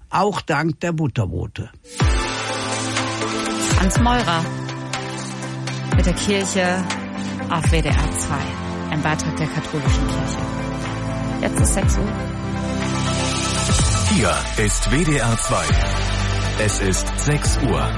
auch dank der Butterbrote. Franz Meurer mit der Kirche auf WDR 2. Ein Beitrag der katholischen Kirche. Jetzt ist 6 Uhr. Hier ist WDR 2. Es ist 6 Uhr.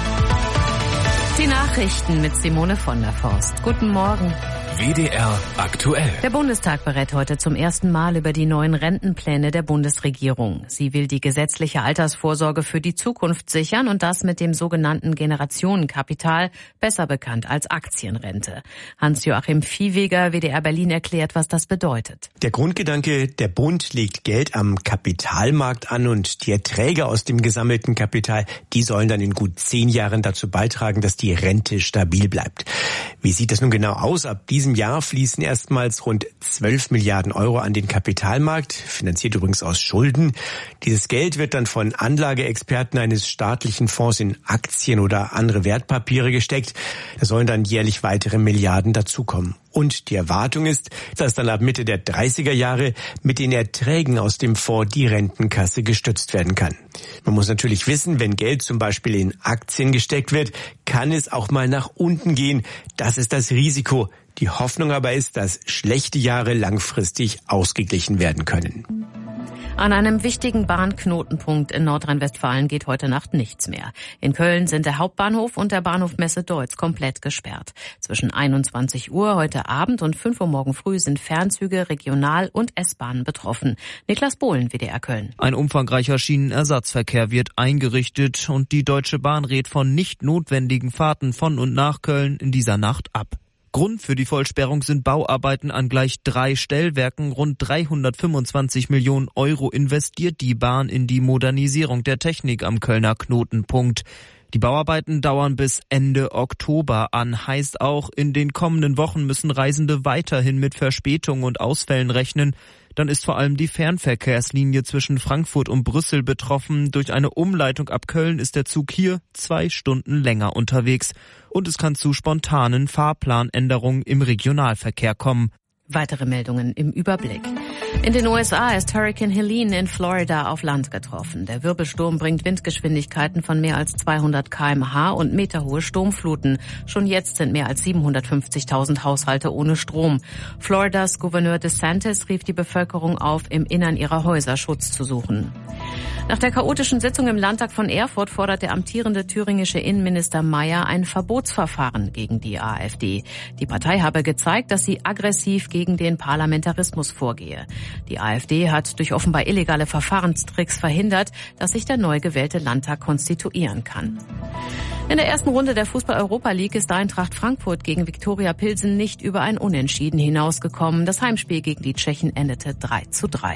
Die Nachrichten mit Simone von der Forst. Guten Morgen. WDR aktuell. Der Bundestag berät heute zum ersten Mal über die neuen Rentenpläne der Bundesregierung. Sie will die gesetzliche Altersvorsorge für die Zukunft sichern und das mit dem sogenannten Generationenkapital, besser bekannt als Aktienrente. Hans-Joachim Viehweger, WDR Berlin, erklärt, was das bedeutet. Der Grundgedanke, der Bund legt Geld am Kapitalmarkt an und die Erträge aus dem gesammelten Kapital, die sollen dann in gut 10 Jahren dazu beitragen, dass die Rente stabil bleibt. Wie sieht das nun genau aus? Ab diesem Jahr fließen erstmals rund 12 Milliarden Euro an den Kapitalmarkt, finanziert übrigens aus Schulden. Dieses Geld wird dann von Anlageexperten eines staatlichen Fonds in Aktien oder andere Wertpapiere gesteckt. Da sollen dann jährlich weitere Milliarden dazukommen. Und die Erwartung ist, dass dann ab Mitte der 30er Jahre mit den Erträgen aus dem Fonds die Rentenkasse gestützt werden kann. Man muss natürlich wissen, wenn Geld zum Beispiel in Aktien gesteckt wird, kann es auch mal nach unten gehen. Das ist das Risiko. Die Hoffnung aber ist, dass schlechte Jahre langfristig ausgeglichen werden können. An einem wichtigen Bahnknotenpunkt in Nordrhein-Westfalen geht heute Nacht nichts mehr. In Köln sind der Hauptbahnhof und der Bahnhof Messe-Deutz komplett gesperrt. Zwischen 21 Uhr heute Abend und 5 Uhr morgen früh sind Fernzüge, Regional- und S-Bahnen betroffen. Niklas Bohlen, WDR Köln. Ein umfangreicher Schienenersatzverkehr wird eingerichtet und die Deutsche Bahn rät von nicht notwendigen Fahrten von und nach Köln in dieser Nacht ab. Grund für die Vollsperrung sind Bauarbeiten an gleich 3 Stellwerken. Rund 325 Millionen Euro investiert die Bahn in die Modernisierung der Technik am Kölner Knotenpunkt. Die Bauarbeiten dauern bis Ende Oktober an. Heißt auch, in den kommenden Wochen müssen Reisende weiterhin mit Verspätungen und Ausfällen rechnen. Dann ist vor allem die Fernverkehrslinie zwischen Frankfurt und Brüssel betroffen. Durch eine Umleitung ab Köln ist der Zug hier 2 Stunden länger unterwegs. Und es kann zu spontanen Fahrplanänderungen im Regionalverkehr kommen. Weitere Meldungen im Überblick. In den USA ist Hurricane Helene in Florida auf Land getroffen. Der Wirbelsturm bringt Windgeschwindigkeiten von mehr als 200 km/h und meterhohe Sturmfluten. Schon jetzt sind mehr als 750.000 Haushalte ohne Strom. Floridas Gouverneur DeSantis rief die Bevölkerung auf, im Innern ihrer Häuser Schutz zu suchen. Nach der chaotischen Sitzung im Landtag von Erfurt fordert der amtierende thüringische Innenminister Mayer ein Verbotsverfahren gegen die AfD. Die Partei habe gezeigt, dass sie aggressiv gegen den Parlamentarismus vorgehe. Die AfD hat durch offenbar illegale Verfahrenstricks verhindert, dass sich der neu gewählte Landtag konstituieren kann. In der ersten Runde der Fußball-Europa League ist Eintracht Frankfurt gegen Viktoria Pilsen nicht über ein Unentschieden hinausgekommen. Das Heimspiel gegen die Tschechen endete 3:3.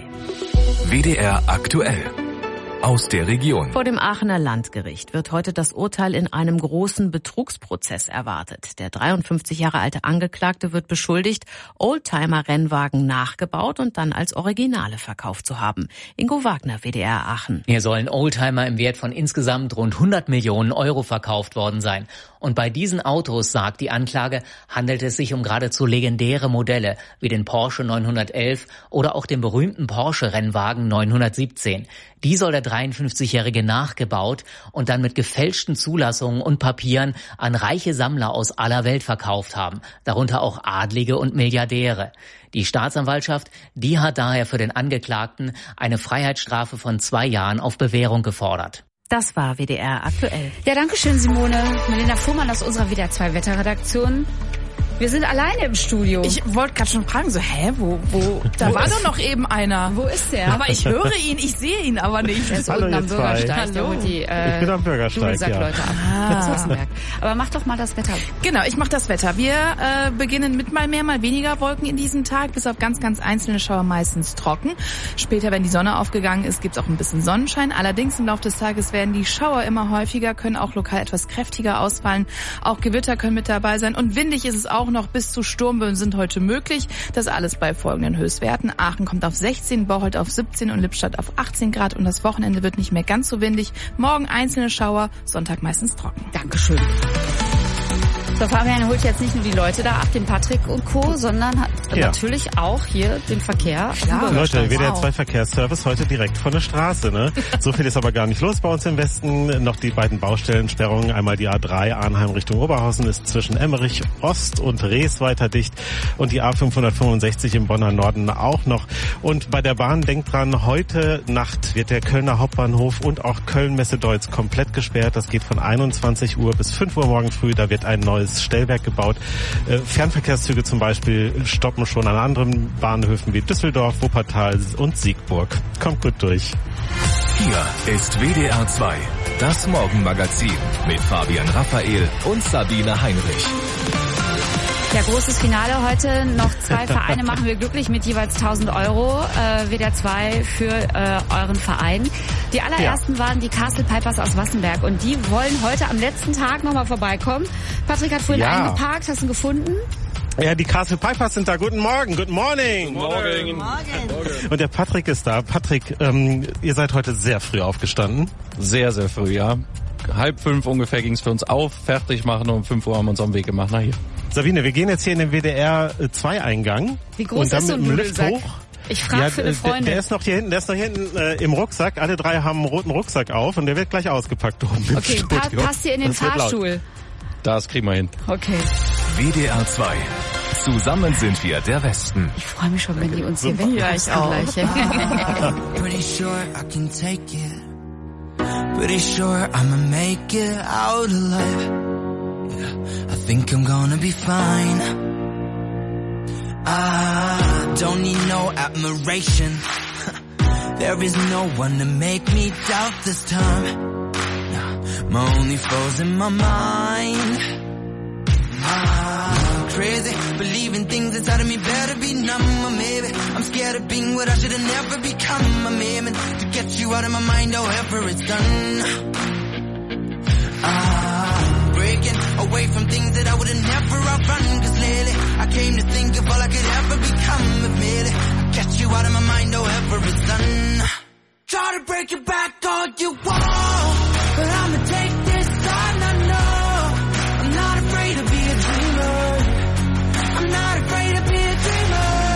WDR aktuell. Aus der Region. Vor dem Aachener Landgericht wird heute das Urteil in einem großen Betrugsprozess erwartet. Der 53 Jahre alte Angeklagte wird beschuldigt, Oldtimer-Rennwagen nachgebaut und dann als Originale verkauft zu haben. Ingo Wagner, WDR Aachen. Hier sollen Oldtimer im Wert von insgesamt rund 100 Millionen Euro verkauft worden sein. Und bei diesen Autos, sagt die Anklage, handelt es sich um geradezu legendäre Modelle, wie den Porsche 911 oder auch den berühmten Porsche-Rennwagen 917. Die soll der 53-Jährige nachgebaut und dann mit gefälschten Zulassungen und Papieren an reiche Sammler aus aller Welt verkauft haben, darunter auch Adlige und Milliardäre. Die Staatsanwaltschaft, die hat daher für den Angeklagten eine Freiheitsstrafe von 2 Jahren auf Bewährung gefordert. Das war WDR aktuell. Ja, danke schön, Simone. Melina Fuhrmann aus unserer WDR 2 Wetterredaktion. Wir sind alleine im Studio. Ich wollte gerade schon fragen, wo? Da war doch noch eben einer. Wo ist der? Aber ich höre ihn, ich sehe ihn aber nicht. Der ist unten am Bürgersteig. Der holt die ich bin am Bürgersteig, Leute ab. Aber mach doch mal das Wetter. Genau, ich mach das Wetter. Wir beginnen mit mal mehr, mal weniger Wolken in diesem Tag, bis auf ganz, ganz einzelne Schauer meistens trocken. Später, wenn die Sonne aufgegangen ist, gibt's auch ein bisschen Sonnenschein. Allerdings im Laufe des Tages werden die Schauer immer häufiger, können auch lokal etwas kräftiger ausfallen. Auch Gewitter können mit dabei sein. Und windig ist es auch noch, bis zu Sturmböen sind heute möglich. Das alles bei folgenden Höchstwerten. Aachen kommt auf 16, Bocholt auf 17 und Lippstadt auf 18 Grad. Und das Wochenende wird nicht mehr ganz so windig. Morgen einzelne Schauer, Sonntag meistens trocken. Dankeschön. So, Fabian holt jetzt nicht nur die Leute da ab, den Patrick und Co., sondern hat natürlich auch hier den Verkehr. Ja, Leute, WDR 2 Verkehrsservice heute direkt von der Straße. Ne? So viel ist aber gar nicht los bei uns im Westen. Noch die beiden Baustellensperrungen. Einmal die A3 Arnheim Richtung Oberhausen ist zwischen Emmerich Ost und Rees weiter dicht. Und die A565 im Bonner Norden auch noch. Und bei der Bahn, denkt dran, heute Nacht wird der Kölner Hauptbahnhof und auch Köln-Messe-Deutz komplett gesperrt. Das geht von 21 Uhr bis 5 Uhr morgen früh. Da wird ein neues Stellwerk gebaut. Fernverkehrszüge zum Beispiel stoppen schon an anderen Bahnhöfen wie Düsseldorf, Wuppertal und Siegburg. Kommt gut durch. Hier ist WDR 2, das Morgenmagazin mit Fabian Raphael und Sabine Heinrich. Ja, großes Finale heute. Noch 2 Vereine machen wir glücklich mit jeweils 1.000 €. WDR 2 für euren Verein. Die allerersten waren die Castle Pipers aus Wassenberg und die wollen heute am letzten Tag nochmal vorbeikommen. Patrick hat vorhin eingeparkt. Hast du ihn gefunden? Ja, die Castle Pipers sind da. Guten Morgen. Good morning. Good morning. Und der Patrick ist da. Patrick, ihr seid heute sehr früh aufgestanden. Sehr, sehr früh, ja. 4:30 ungefähr ging es für uns auf, fertig machen und um 5 Uhr haben wir uns auf den Weg gemacht nach hier. Sabine, wir gehen jetzt hier in den WDR 2 Eingang. Wie groß und dann ist so ein mit dem Lift Dudelsack? hoch. Ich frage für eine Freundin. Der ist noch hier hinten im Rucksack. Alle 3 haben einen roten Rucksack auf und der wird gleich ausgepackt oben im Okay, Studio. passt ihr in den Fahrstuhl? Das kriegen wir hin. Okay. WDR 2. Zusammen sind wir der Westen. Ich freue mich schon, wenn die uns hier gleich auch. Pretty sure I can take it. Pretty sure I'ma make it out alive. Yeah, I think I'm gonna be fine. I don't need no admiration. There is no one to make me doubt this time. My only foe's in my mind. Crazy, believing things inside of me better be numb. Or maybe I'm scared of being what I should have never become. I'm aiming to get you out of my mind, however it's done. Breaking away from things that I would have never outrun. Cause lately I came to think of all I could ever become. If merely I get you out of my mind, however it's done. Try to break it back all you want, but I'ma take this time, I know. I'm not afraid to be a dreamer. I'm not afraid to be a dreamer.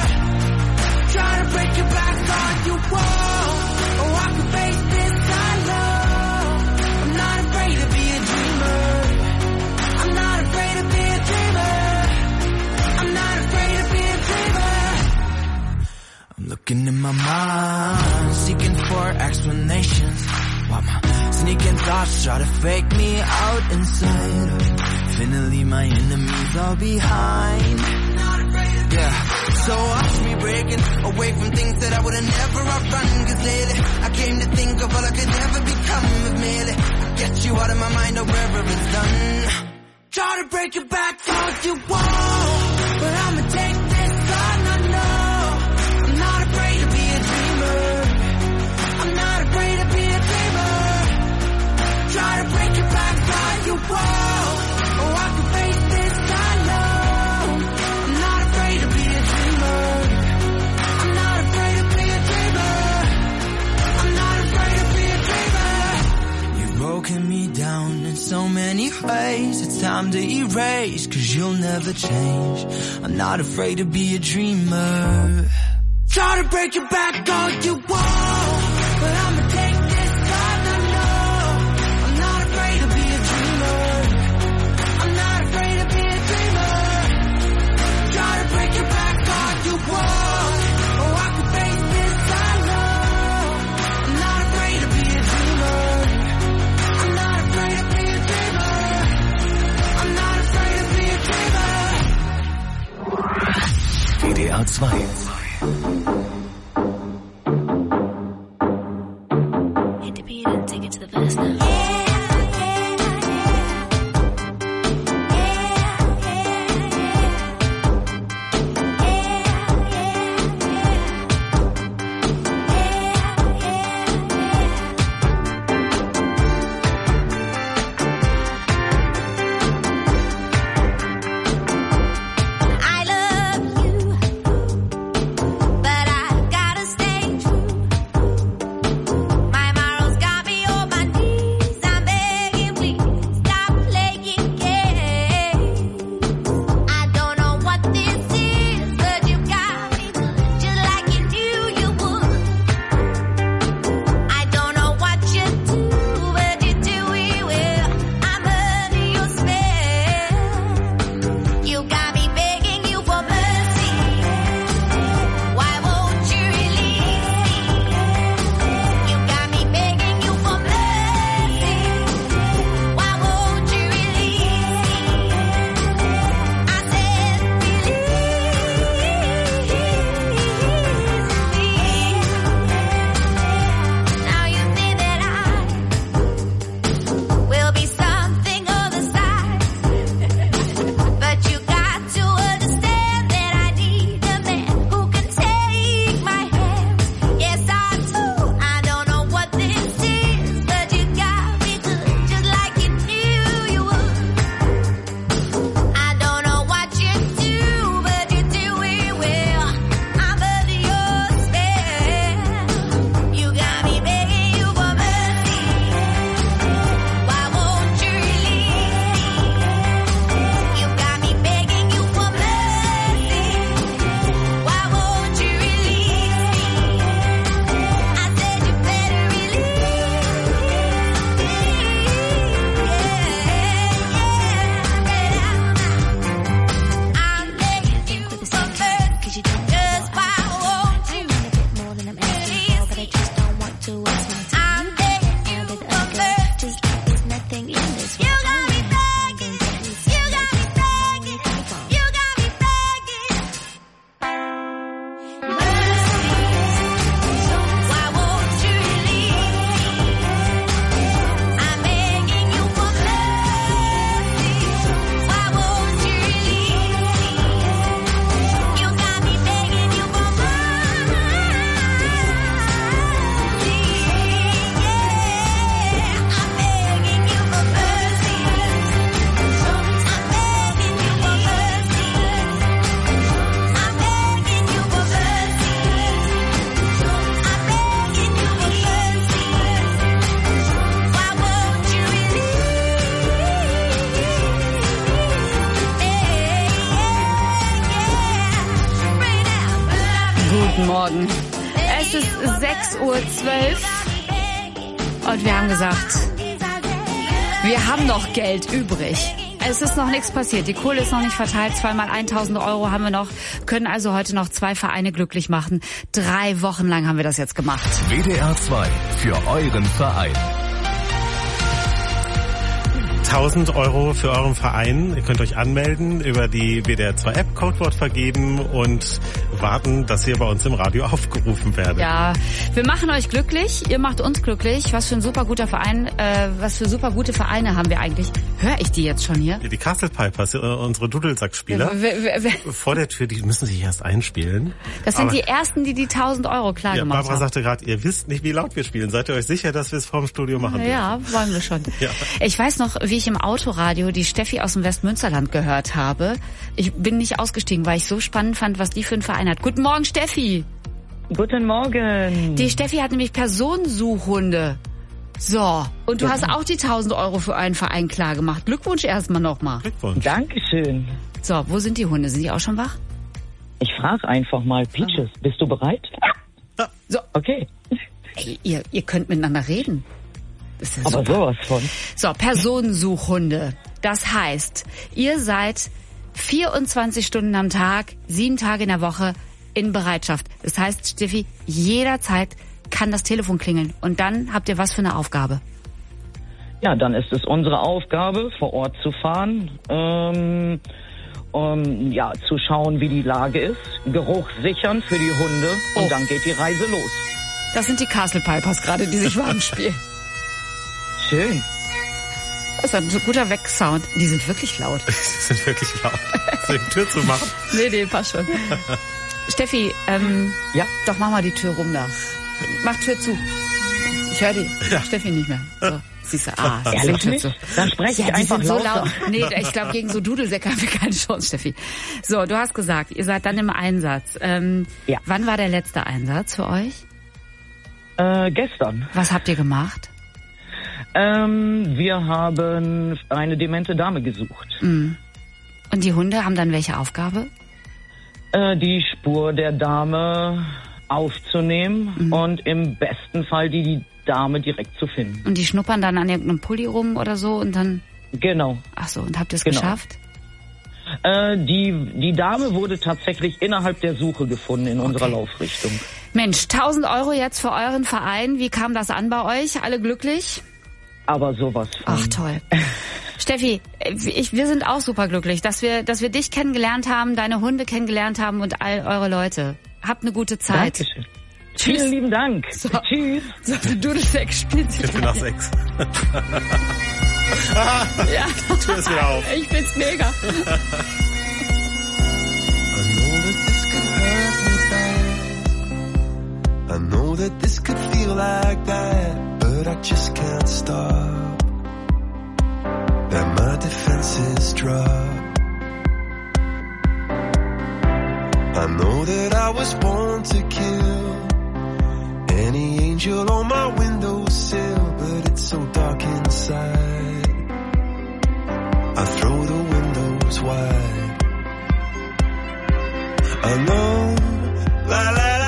Try to break it back all you want, oh I can face this, I know. I'm not afraid to be a dreamer. I'm not afraid to be a dreamer. I'm not afraid to be a dreamer. I'm looking in my mind, seeking for explanations. While my sneaking thoughts try to fake me out inside. Finally my enemies all behind. Yeah, so watch me breaking away from things that I would have never outrun. Cause lately I came to think of all I could ever become. If merely I get you out of my mind, wherever it's done. Try to break it back all you want, but I'ma take this time, I know. I'm not afraid to be a dreamer. I'm not afraid to be a dreamer. Try to break it back all you want, oh I can face this, I know. I'm not afraid to be a dreamer. I'm not afraid to be a dreamer. I'm not afraid to be a dreamer. You've broken me down in so many ways. It's time to erase, cause you'll never change. I'm not afraid to be a dreamer. Try to break it back all you want, but I'ma take this time, I know. I'm not afraid to be a dreamer. I'm not afraid to be a dreamer. Try to break it back all you want, oh I can face this, I know. I'm not afraid to be a dreamer. I'm not afraid to be a dreamer. I'm not afraid to be a dreamer. WDR 2. Hit the beat and take it to the verse now. My morals got me on my knees. I'm Morgen. Es ist 6:12 Uhr und wir haben gesagt, wir haben noch Geld übrig. Es ist noch nichts passiert. Die Kohle ist noch nicht verteilt. 2-mal 1.000 Euro haben wir noch. Können also heute noch 2 Vereine glücklich machen. 3 Wochen lang haben wir das jetzt gemacht. WDR 2 für euren Verein. 1.000 Euro für euren Verein. Ihr könnt euch anmelden, über die WDR 2 App Codewort vergeben und warten, dass ihr bei uns im Radio aufgerufen werdet. Ja, wir machen euch glücklich, ihr macht uns glücklich. Was für ein super guter Verein, was für super gute Vereine haben wir eigentlich. Höre ich die jetzt schon hier? Die Castle Pipers, unsere Dudelsackspieler. Vor der Tür, die müssen sich erst einspielen. Das sind die Ersten, die 1.000 Euro klar gemacht haben. Barbara sagte gerade, ihr wisst nicht, wie laut wir spielen. Seid ihr euch sicher, dass wir es vorm Studio machen dürfen? Ja, wollen wir schon. Ja. Ich weiß noch, wie ich im Autoradio die Steffi aus dem Westmünsterland gehört habe. Ich bin nicht ausgestiegen, weil ich so spannend fand, was die für einen Verein hat. Guten Morgen, Steffi. Guten Morgen. Die Steffi hat nämlich Personensuchhunde. So, und du hast auch die 1.000 Euro für einen Verein klar gemacht. Glückwunsch erstmal nochmal. Glückwunsch. Dankeschön. So, wo sind die Hunde? Sind die auch schon wach? Ich frage einfach mal, Peaches, bist du bereit? So. Okay. Hey, ihr könnt miteinander reden. Das ist aber super. Sowas von. So, Personensuchhunde. Das heißt, ihr seid 24 Stunden am Tag, 7 Tage in der Woche in Bereitschaft. Das heißt, Steffi, jederzeit kann das Telefon klingeln. Und dann habt ihr was für eine Aufgabe? Ja, dann ist es unsere Aufgabe, vor Ort zu fahren, zu schauen, wie die Lage ist, Geruch sichern für die Hunde und dann geht die Reise los. Das sind die Castle Pipers gerade, die sich warm spielen. Schön. Das ist ein so guter Wegsound. Die sind wirklich laut. Die sind wirklich laut. Soll ich die Tür zu machen? Nee, passt schon. Steffi, ja? Doch mach mal die Tür rum da. Mach Tür zu. Ich höre die Steffi nicht mehr. So, siehst du, ehrlich nicht? Zu. Dann spreche ich einfach so lauter. Laut. Nee, ich glaube, gegen so Dudelsäcke haben wir keine Chance, Steffi. So, du hast gesagt, ihr seid dann im Einsatz. Ja. Wann war der letzte Einsatz für euch? Gestern. Was habt ihr gemacht? Wir haben eine demente Dame gesucht. Mhm. Und die Hunde haben dann welche Aufgabe? Die Spur der Dame aufzunehmen und im besten Fall die Dame direkt zu finden. Und die schnuppern dann an irgendeinem Pulli rum oder so und dann... Genau. Ach so, und habt ihr es geschafft? Die Dame wurde tatsächlich innerhalb der Suche gefunden in unserer Laufrichtung. Mensch, 1.000 Euro jetzt für euren Verein. Wie kam das an bei euch? Alle glücklich? Aber sowas von. Ach, toll. Steffi, wir sind auch super glücklich, dass wir dich kennengelernt haben, deine Hunde kennengelernt haben und all eure Leute. Habt eine gute Zeit. Dankeschön. Tschüss. Vielen lieben Dank. So. Tschüss. So, die Dudelsex spielt sich. Ich bin nach 6. Ja. Die Tür ist wieder auf. Ich find's mega. I know that this could feel like that, but I just can't stop. That my defenses drop. I know that I was born to kill any angel on my windowsill, but it's so dark inside. I throw the windows wide. I know, la la la.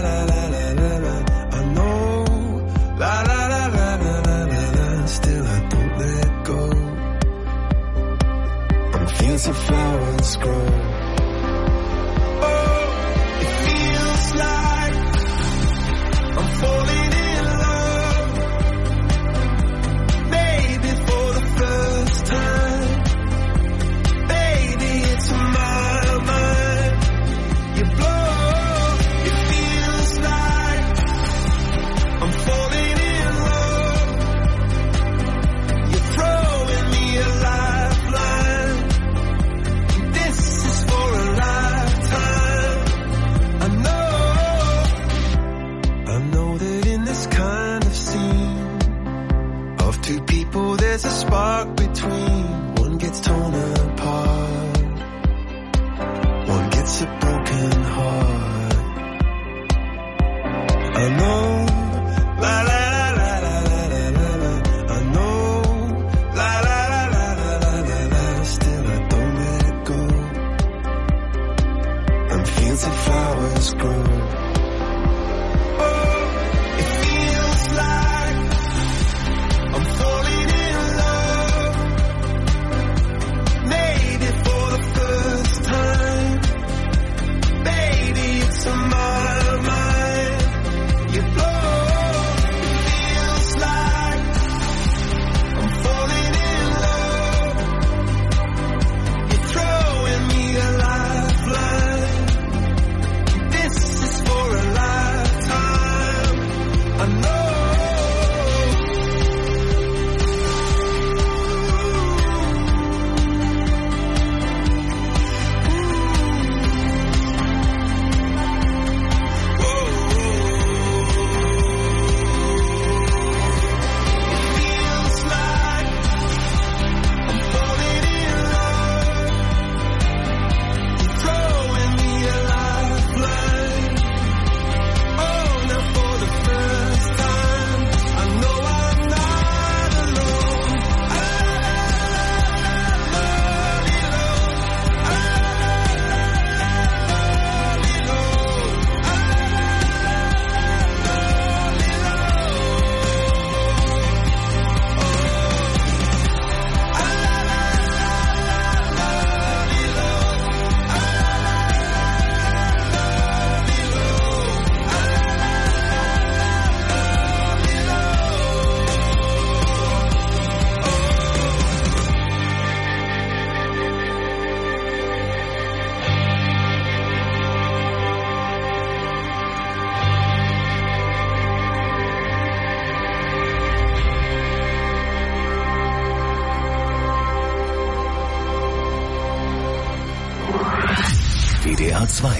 Fields of flowers grow. Oh, it feels like I'm falling in love. Maybe for the first time. Baby, it's my mind. You blow. It feels like I'm falling in love. You're throwing me a lifeline. Two people, there's a spark between. One gets torn apart. One gets a broken heart. I know, la la la la la la la la. I know, la la la la la la la la. Still I don't let it go. And fields of flowers grow. WDR 2.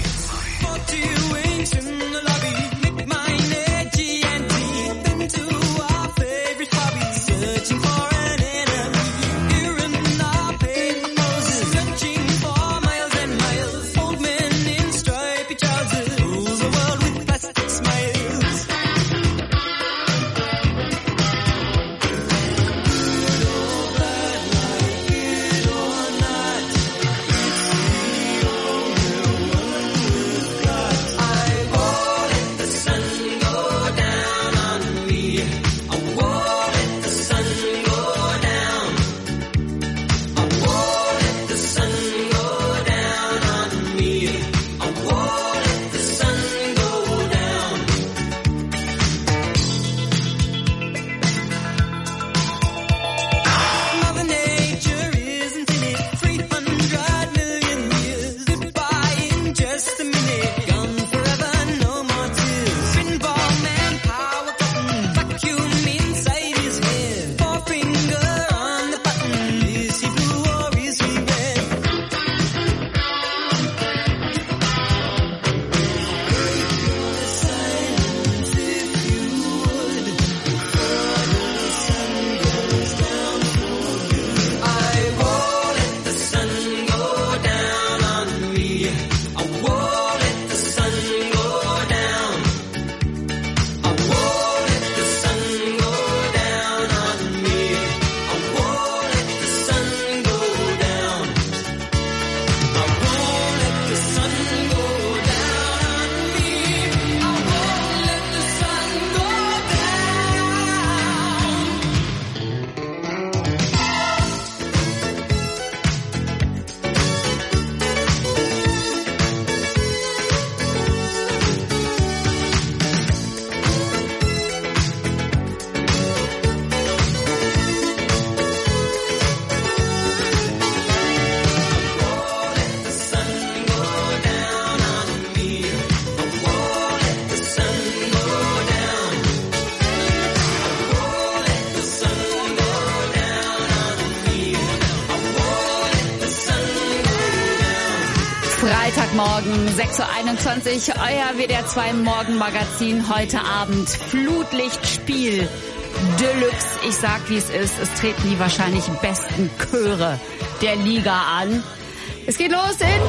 Freitagmorgen, 6.21 Uhr, euer WDR 2 Morgenmagazin. Heute Abend Flutlichtspiel Deluxe. Ich sag, wie es ist. Es treten die wahrscheinlich besten Chöre der Liga an. Es geht los in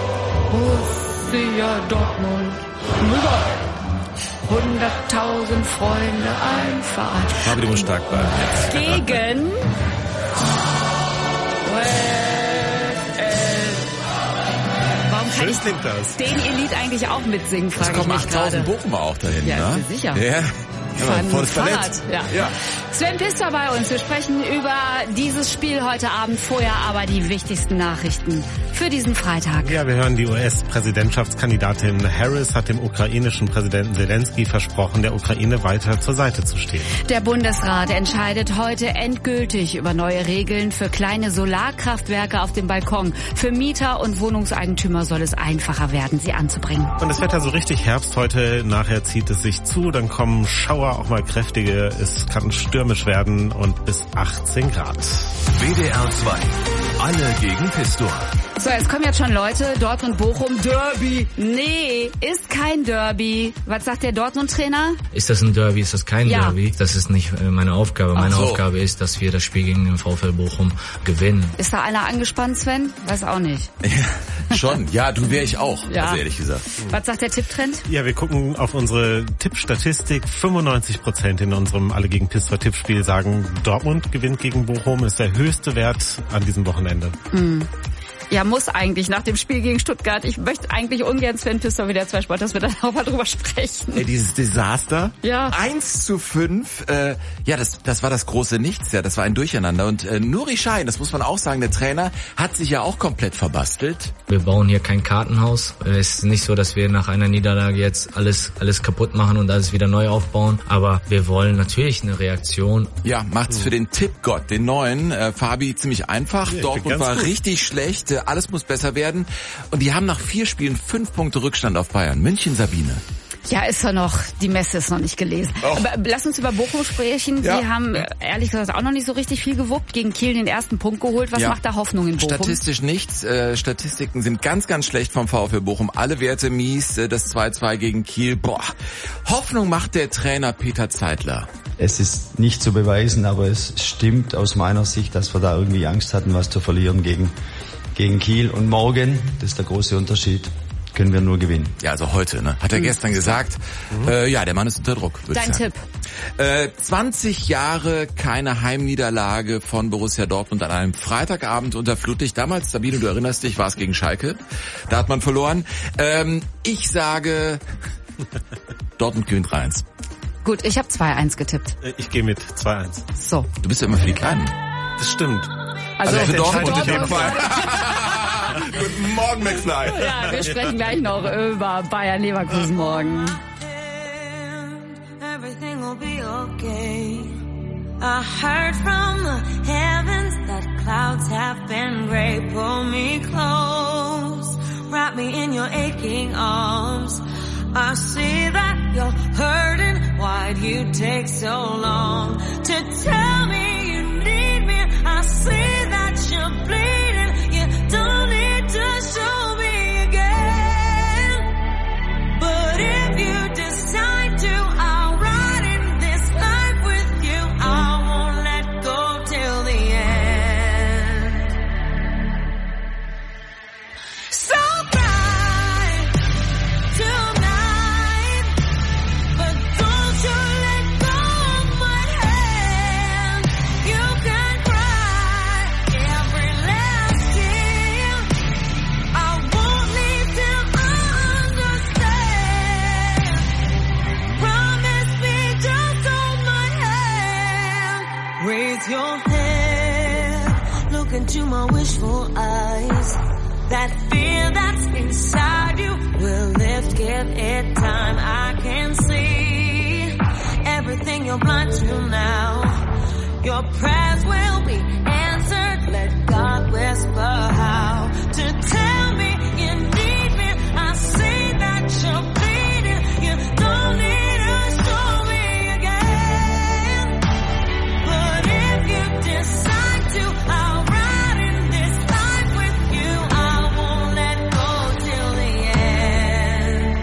Borussia Dortmund. Über 100.000 Freunde, ein Verein. Aber du musst stark bleiben. Gegen Schön klingt das. Den ihr Lied eigentlich auch mitsingen, frage ich mich gerade. Es kommen 8.000 Bochumer auch dahin, ja, ne? Sicher. Ja. Volles Fahrrad. Ja. Sven Pister bei uns. Wir sprechen über dieses Spiel heute Abend. Vorher aber die wichtigsten Nachrichten für diesen Freitag. Ja, wir hören, die US-Präsidentschaftskandidatin Harris hat dem ukrainischen Präsidenten Zelensky versprochen, der Ukraine weiter zur Seite zu stehen. Der Bundesrat entscheidet heute endgültig über neue Regeln für kleine Solarkraftwerke auf dem Balkon. Für Mieter und Wohnungseigentümer soll es einfacher werden, sie anzubringen. Und das Wetter so richtig Herbst heute. Nachher zieht es sich zu, dann kommen Schauer, auch mal kräftige. Es kann stürmisch werden und bis 18 Grad. WDR 2. Alle gegen Pistor. So, jetzt kommen jetzt schon Leute. Dortmund-Bochum, Derby. Nee, ist kein Derby. Was sagt der Dortmund-Trainer? Ist das ein Derby, ist das kein Derby? Das ist nicht meine Aufgabe. Meine Aufgabe ist, dass wir das Spiel gegen den VfL Bochum gewinnen. Ist da einer angespannt, Sven? Weiß auch nicht. Ja, schon. Ja, du wäre ich auch, also ehrlich gesagt. Was sagt der Tipptrend? Ja, wir gucken auf unsere Tippstatistik. 95% in unserem Alle gegen Pistor Tippspiel sagen, Dortmund gewinnt gegen Bochum. Ist der höchste Wert an diesem Wochenende. Ja, muss eigentlich nach dem Spiel gegen Stuttgart. Ich möchte eigentlich ungern Sven Pister wieder 2 Sport, dass wir dann auch mal drüber sprechen. Ey, dieses Desaster. Ja. 1:5. Ja, das war das große Nichts. Ja, das war ein Durcheinander. Und Nuri Sahin, das muss man auch sagen, der Trainer hat sich ja auch komplett verbastelt. Wir bauen hier kein Kartenhaus. Es ist nicht so, dass wir nach einer Niederlage jetzt alles kaputt machen und alles wieder neu aufbauen. Aber wir wollen natürlich eine Reaktion. Ja, macht's für den Tippgott, den neuen, Fabi, ziemlich einfach. Ja, Dortmund war richtig schlecht. Alles muss besser werden. Und die haben nach 4 Spielen 5 Punkte Rückstand auf Bayern. München, Sabine. Ja, ist ja noch, die Messe ist noch nicht gelesen. Aber lass uns über Bochum sprechen. Die haben ehrlich gesagt auch noch nicht so richtig viel gewuppt, gegen Kiel den ersten Punkt geholt. Was macht da Hoffnung in Bochum? Statistisch nichts. Statistiken sind ganz, ganz schlecht vom VfL Bochum. Alle Werte mies. Das 2-2 gegen Kiel. Hoffnung macht der Trainer Peter Zeitler. Es ist nicht zu beweisen, aber es stimmt aus meiner Sicht, dass wir da irgendwie Angst hatten, was zu verlieren gegen Kiel. Und morgen, das ist der große Unterschied, können wir nur gewinnen. Ja, also heute, ne? Hat er gestern gesagt. Der Mann ist unter Druck, würde ich sagen. Dein Tipp? 20 Jahre keine Heimniederlage von Borussia Dortmund an einem Freitagabend unter Flutlicht. Damals, Sabine, du erinnerst dich, war es gegen Schalke. Da hat man verloren. Ich sage, Dortmund gewinnt 3-1. Gut, ich habe 2-1 getippt. Ich gehe mit 2-1. So. Du bist ja immer für die Kleinen. Das stimmt. Also für Dortmund in jedem Fall. Guten Morgen, McFly. Ja, wir sprechen gleich noch über Bayer Leverkusen morgen. Everything will be okay. I heard from the heavens that clouds have been gray. Pull me close, wrap me in your aching arms. I see that you're hurting. Why'd you take so long to tell me you need me? I see that you're bleeding. You don't need to show me again. But if you decide to, I'll ride in this life with you. I won't let go till the end. So bright tonight, but don't you let go of my hand. You can cry every last tear. I won't leave till I understand. Promise me, just hold my hand. Raise your head, look into my wishful eyes. That fear that's inside you will lift, give it time. I can see everything you're blind to now. Your prayers will be answered. Let God whisper how to tell me you need me. I see that you're bleeding. You don't need to show me again. But if you decide to, I'll ride in this life with you. I won't let go till the end.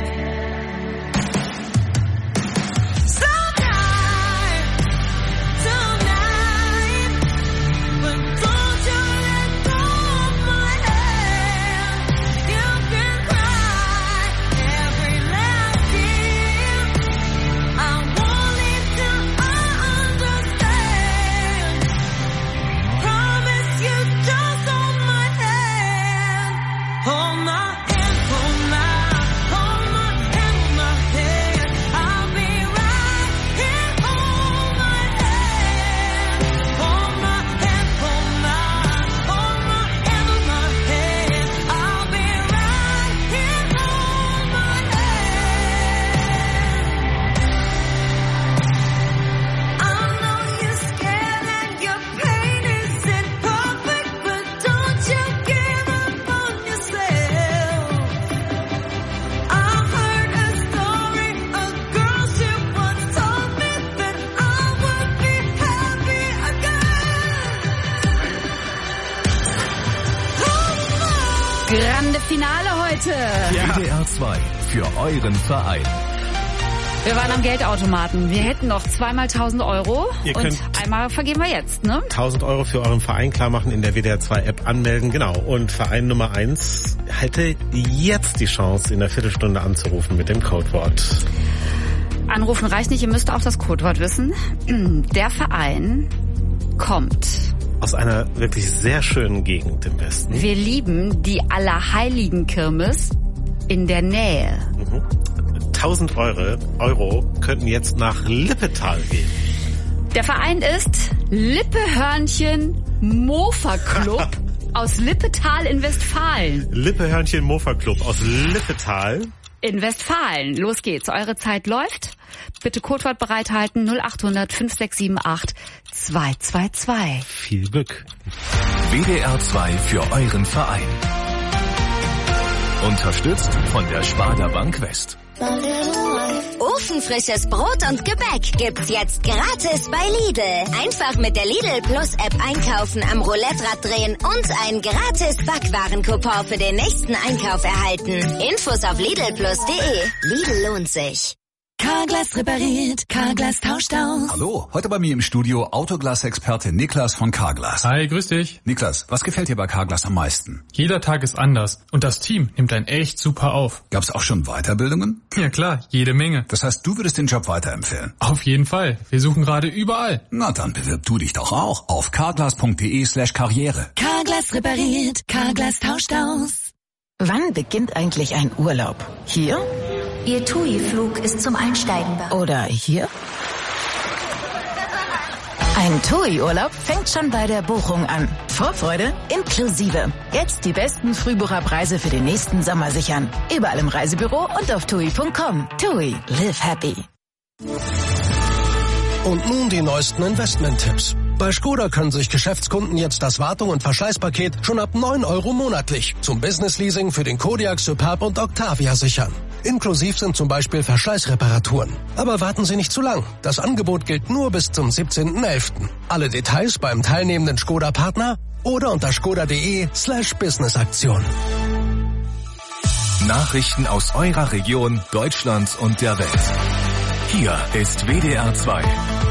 So bright tonight, but don't you let go of my hand. You can cry every last tear. I won't leave till I understand. Promise you, just hold my hand. Hold my hand, hold my hand. I'll be right here. Hold my hand. Hold my hand, hold my hand. I'll be right here. Hold my hand. I know you're scared and your pain isn't perfect, but don't you give up on yourself. I heard a story, a girl she once told me that I would be happy again. Grande Finale heute. WDR 2 für euren Verein. Wir waren am Geldautomaten. Wir hätten noch zweimal 1.000 Euro Ihr und könnt einmal vergeben wir jetzt, ne? 1.000 Euro für euren Verein klar machen, in der WDR 2 App anmelden, genau. Und Verein Nummer 1 hätte jetzt die Chance, in einer Viertelstunde anzurufen mit dem Codewort. Anrufen reicht nicht, ihr müsst auch das Codewort wissen. Der Verein kommt. Aus einer wirklich sehr schönen Gegend im Westen. Wir lieben die Allerheiligenkirmes in der Nähe. 1.000 Euro könnten jetzt nach Lippetal gehen. Der Verein ist Lippehörnchen Mofa Club aus Lippetal in Westfalen. Lippehörnchen Mofa Club aus Lippetal. In Westfalen. Los geht's. Eure Zeit läuft. Bitte Codewort bereithalten 0800 5678 222. Viel Glück. WDR 2 für euren Verein. Unterstützt von der Sparda Bank West. My little Ofenfrisches Brot und Gebäck gibt's jetzt gratis bei Lidl. Einfach mit der Lidl Plus App einkaufen, am Roulette-Rad drehen und ein gratis Backwarencoupon für den nächsten Einkauf erhalten. Infos auf lidlplus.de. Lidl lohnt sich. Carglass repariert, Carglass tauscht aus. Hallo, heute bei mir im Studio Autoglas-Experte Niklas von Carglass. Hi, grüß dich. Niklas, was gefällt dir bei Carglass am meisten? Jeder Tag ist anders und das Team nimmt einen echt super auf. Gab's auch schon Weiterbildungen? Ja klar, jede Menge. Das heißt, du würdest den Job weiterempfehlen? Auf jeden Fall. Wir suchen gerade überall. Na dann bewirb du dich doch auch auf carglass.de/karriere. Carglass repariert, Carglass tauscht aus. Wann beginnt eigentlich ein Urlaub? Hier? Ihr TUI-Flug ist zum Einsteigen bereit. Oder hier? Ein TUI-Urlaub fängt schon bei der Buchung an. Vorfreude inklusive. Jetzt die besten Frühbucherpreise für den nächsten Sommer sichern. Überall im Reisebüro und auf TUI.com. TUI, live happy. Und nun die neuesten Investment-Tipps. Bei Skoda können sich Geschäftskunden jetzt das Wartung- und Verschleißpaket schon ab 9 € monatlich zum Business-Leasing für den Kodiaq, Superb und Octavia sichern. Inklusiv sind zum Beispiel Verschleißreparaturen. Aber warten Sie nicht zu lang. Das Angebot gilt nur bis zum 17.11. Alle Details beim teilnehmenden Skoda-Partner oder unter skoda.de/Businessaktion. Nachrichten aus eurer Region, Deutschland und der Welt. Hier ist WDR 2.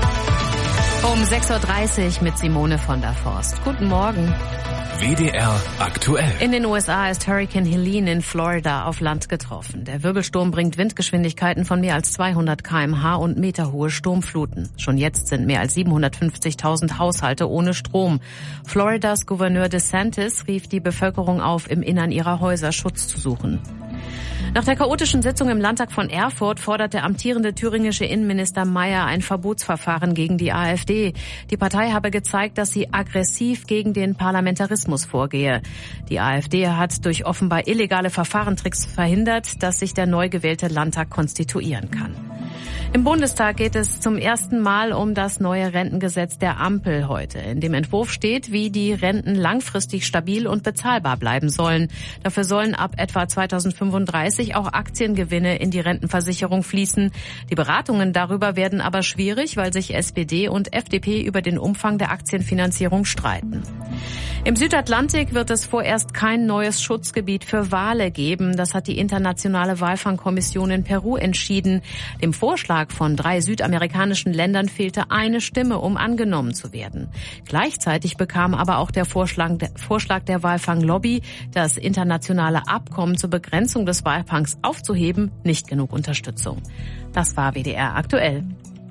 Um 6.30 Uhr mit Simone von der Forst. Guten Morgen. WDR aktuell. In den USA ist Hurricane Helene in Florida auf Land getroffen. Der Wirbelsturm bringt Windgeschwindigkeiten von mehr als 200 km/h und meterhohe Sturmfluten. Schon jetzt sind mehr als 750.000 Haushalte ohne Strom. Floridas Gouverneur DeSantis rief die Bevölkerung auf, im Innern ihrer Häuser Schutz zu suchen. Nach der chaotischen Sitzung im Landtag von Erfurt fordert der amtierende thüringische Innenminister Mayer ein Verbotsverfahren gegen die AfD. Die Partei habe gezeigt, dass sie aggressiv gegen den Parlamentarismus vorgehe. Die AfD hat durch offenbar illegale Verfahrentricks verhindert, dass sich der neu gewählte Landtag konstituieren kann. Im Bundestag geht es zum ersten Mal um das neue Rentengesetz der Ampel heute. In dem Entwurf steht, wie die Renten langfristig stabil und bezahlbar bleiben sollen. Dafür sollen ab etwa 2035 auch Aktiengewinne in die Rentenversicherung fließen. Die Beratungen darüber werden aber schwierig, weil sich SPD und FDP über den Umfang der Aktienfinanzierung streiten. Im Südatlantik wird es vorerst kein neues Schutzgebiet für Wale geben. Das hat die Internationale Walfangkommission in Peru entschieden. Dem Vorschlag von 3 südamerikanischen Ländern fehlte eine Stimme, um angenommen zu werden. Gleichzeitig bekam aber auch der Vorschlag der Walfanglobby, das internationale Abkommen zur Begrenzung des Walfangs aufzuheben, nicht genug Unterstützung. Das war WDR aktuell.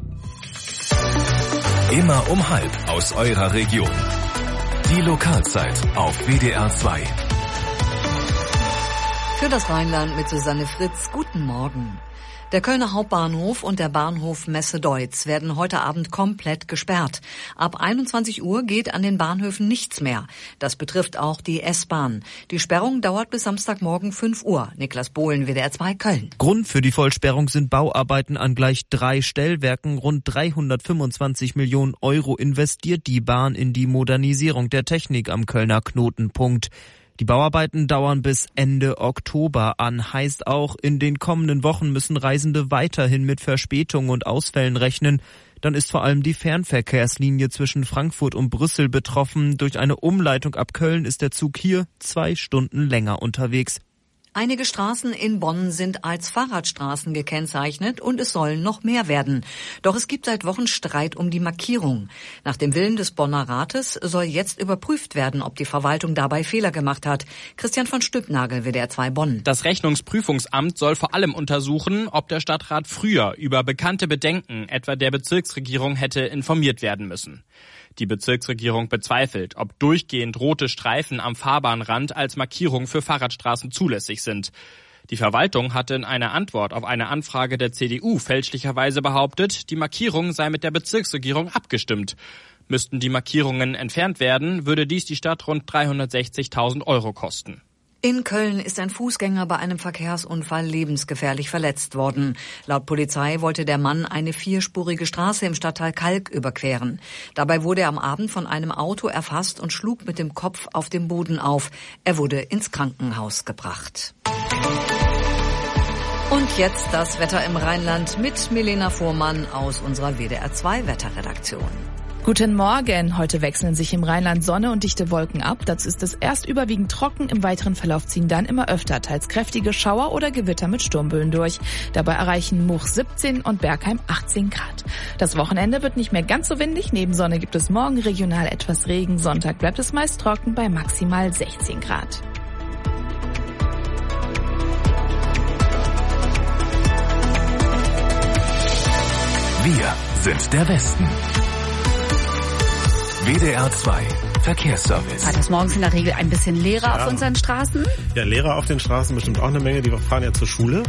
Immer um 1:30 aus eurer Region. Die Lokalzeit auf WDR 2. Für das Rheinland mit Susanne Fritz, guten Morgen. Der Kölner Hauptbahnhof und der Bahnhof Messe-Deutz werden heute Abend komplett gesperrt. Ab 21 Uhr geht an den Bahnhöfen nichts mehr. Das betrifft auch die S-Bahn. Die Sperrung dauert bis Samstagmorgen 5 Uhr. Niklas Bohlen, WDR 2 Köln. Grund für die Vollsperrung sind Bauarbeiten an gleich 3 Stellwerken. Rund 325 Millionen Euro investiert die Bahn in die Modernisierung der Technik am Kölner Knotenpunkt. Die Bauarbeiten dauern bis Ende Oktober an. Heißt auch, in den kommenden Wochen müssen Reisende weiterhin mit Verspätungen und Ausfällen rechnen. Dann ist vor allem die Fernverkehrslinie zwischen Frankfurt und Brüssel betroffen. Durch eine Umleitung ab Köln ist der Zug hier 2 Stunden länger unterwegs. Einige Straßen in Bonn sind als Fahrradstraßen gekennzeichnet und es sollen noch mehr werden. Doch es gibt seit Wochen Streit um die Markierung. Nach dem Willen des Bonner Rates soll jetzt überprüft werden, ob die Verwaltung dabei Fehler gemacht hat. Christian von Stübnagel, WDR 2 Bonn. Das Rechnungsprüfungsamt soll vor allem untersuchen, ob der Stadtrat früher über bekannte Bedenken etwa der Bezirksregierung hätte informiert werden müssen. Die Bezirksregierung bezweifelt, ob durchgehend rote Streifen am Fahrbahnrand als Markierung für Fahrradstraßen zulässig sind. Die Verwaltung hatte in einer Antwort auf eine Anfrage der CDU fälschlicherweise behauptet, die Markierung sei mit der Bezirksregierung abgestimmt. Müssten die Markierungen entfernt werden, würde dies die Stadt rund 360.000 Euro kosten. In Köln ist ein Fußgänger bei einem Verkehrsunfall lebensgefährlich verletzt worden. Laut Polizei wollte der Mann eine 4-spurige Straße im Stadtteil Kalk überqueren. Dabei wurde er am Abend von einem Auto erfasst und schlug mit dem Kopf auf dem Boden auf. Er wurde ins Krankenhaus gebracht. Und jetzt das Wetter im Rheinland mit Milena Fuhrmann aus unserer WDR 2 Wetterredaktion. Guten Morgen. Heute wechseln sich im Rheinland Sonne und dichte Wolken ab. Dazu ist es erst überwiegend trocken. Im weiteren Verlauf ziehen dann immer öfter teils kräftige Schauer oder Gewitter mit Sturmböen durch. Dabei erreichen Much 17 und Bergheim 18 Grad. Das Wochenende wird nicht mehr ganz so windig. Neben Sonne gibt es morgen regional etwas Regen. Sonntag bleibt es meist trocken bei maximal 16 Grad. Wir sind der Westen. WDR 2 Verkehrsservice. Freitagsmorgens in der Regel ein bisschen leerer auf unseren Straßen. Ja, Lehrer auf den Straßen bestimmt auch eine Menge, die fahren ja zur Schule.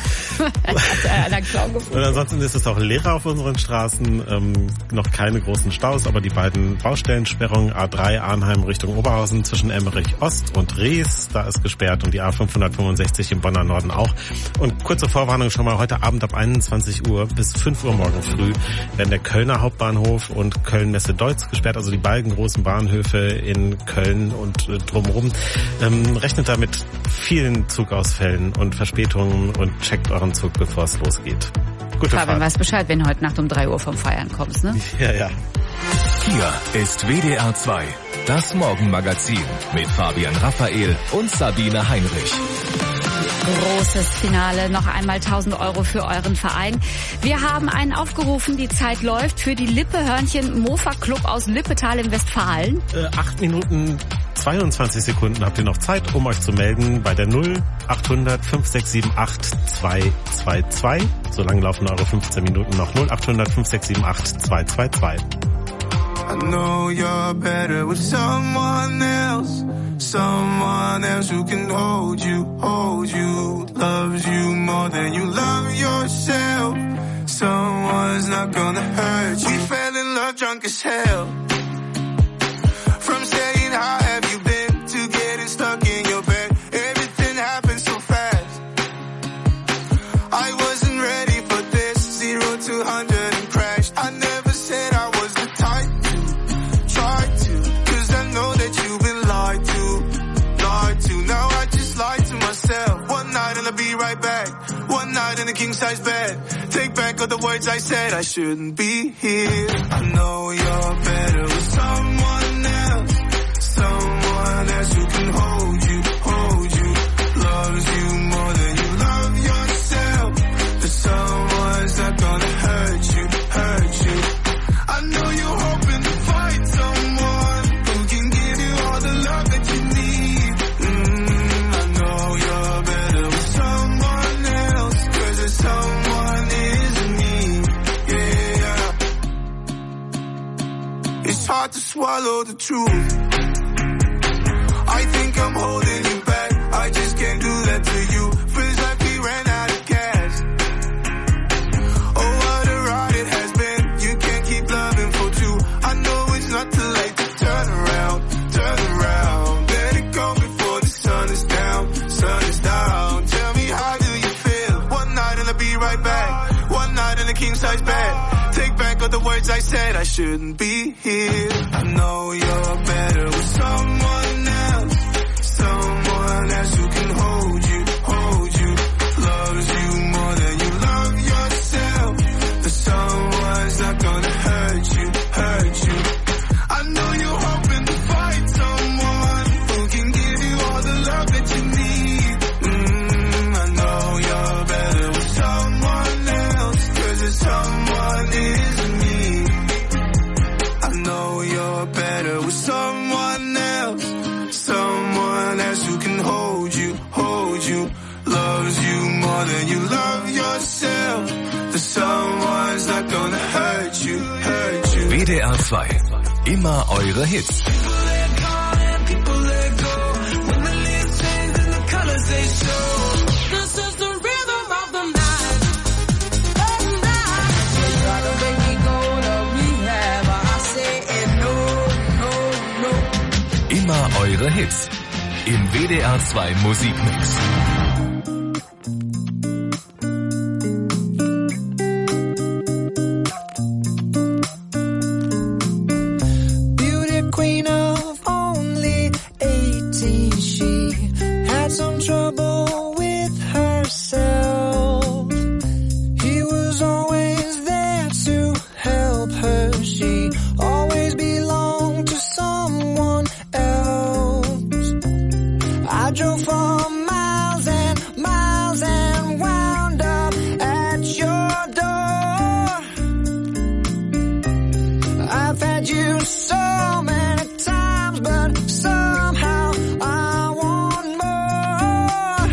Und ansonsten ist es auch leerer auf unseren Straßen, noch keine großen Staus, aber die beiden Baustellensperrungen A3 Arnheim Richtung Oberhausen zwischen Emmerich Ost und Rees, da ist gesperrt, und die A565 im Bonner Norden auch. Und kurze Vorwarnung schon mal, heute Abend ab 21 Uhr bis 5 Uhr morgen früh werden der Kölner Hauptbahnhof und Köln-Messe-Deutz gesperrt, also die beiden großen Bahnhöfe in Köln und drumherum. Rechnet da mit vielen Zugausfällen und Verspätungen und checkt euren Zug, bevor es losgeht. Gute Fahrt. Fabian weiß Bescheid, wenn heute Nacht um 3 Uhr vom Feiern kommst, ne? Ja, ja. Hier ist WDR 2, das Morgenmagazin mit Fabian Raphael und Sabine Heinrich. Großes Finale, noch einmal 1.000 Euro für euren Verein. Wir haben einen aufgerufen, die Zeit läuft für die Lippe-Hörnchen Mofa Club aus Lippetal im Westfalen. 8 Minuten 22 Sekunden habt ihr noch Zeit, um euch zu melden bei der 0800 5678 222. So lange laufen eure 15 Minuten noch. 0800 5678 222. I know you're better with someone else who can hold you, loves you more than you love yourself. Someone's not gonna hurt you. We fell in love drunk as hell. From saying how have you been to getting stuck in your bed. Everything happened so fast. I wasn't ready for this. 0 to 100 and crashed. I never said I was the type to try to, 'cause I know that you've been lied to. Now I just lied to myself. One night and I'll be right back. One night in a king-size bed. Take back all the words I said. I shouldn't be here. I know you're better with someone else who can hold you, loves you more than you love yourself. But someone's not gonna hurt you. I know you're hoping to find someone who can give you all the love that you need. I know you're better with someone else, 'cause there's someone isn't me. Yeah. It's hard to swallow the truth. I think I'm holding you back. I just can't do that to you. Feels like we ran out of gas. Oh, what a ride it has been. You can't keep loving for two. I know it's not too late to turn around. Let it go before the sun is down. Tell me, how do you feel? One night and I'll be right back. One night in a king-size bed. Take back all the words I said. I shouldn't be here. I know you're better with someone else who can hold you, loves you more than you love yourself. But someone's not gonna hurt you. I know you're hoping to find someone who can give you all the love that you need. I know you're better with someone else, 'cause there's someone isn't me. I know you're better with someone else who can hold you, loves you more than you love yourself. The someone's not gonna hurt you. WDR 2, immer eure Hits. Immer eure Hits im WDR 2 Musikmix. Beauty queen of only 18, she had some trouble with herself. so many times, but somehow I want more.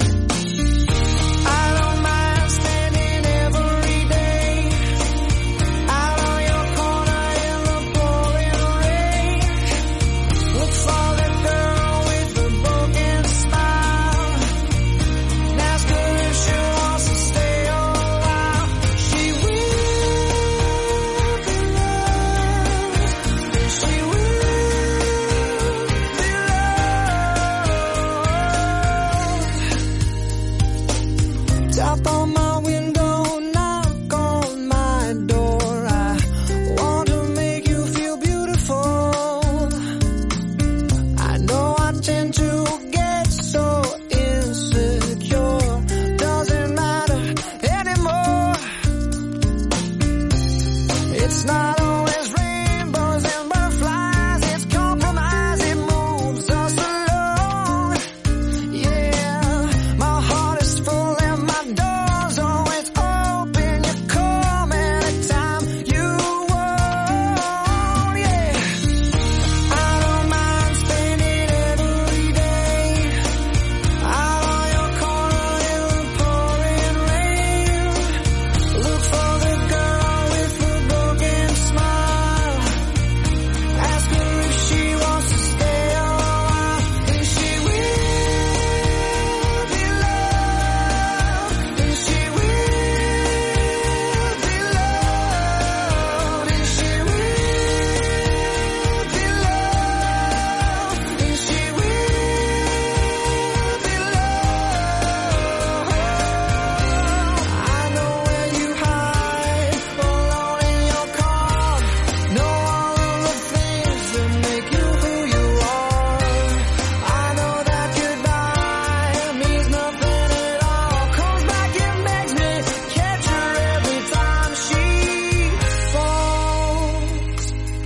I don't mind standing every day out on your corner in the pouring rain. Look for the girl with the broken smile. Ask her if she wants to stay a while. She will be loved. She will be loved. Tap on my window, knock on my door. I want to make you feel beautiful. I know I tend to get so insecure. Doesn't matter anymore. It's not always rainbows and butterflies. It's compromise. It moves us along. Yeah, my heart is full and my door's always open. You come anytime you want. Yeah, I don't mind spending every day out on your corner in the pouring rain. Look for the girl with the broken smile. Ask her if she wants to stay a while. And she will be loved. And she will be loved. And she will be loved. And she will be loved. I know where you hide, alone in your car. Know all of the things that make you who you are. I know that goodbye means nothing at all. Comes back and makes me catch her every time she falls.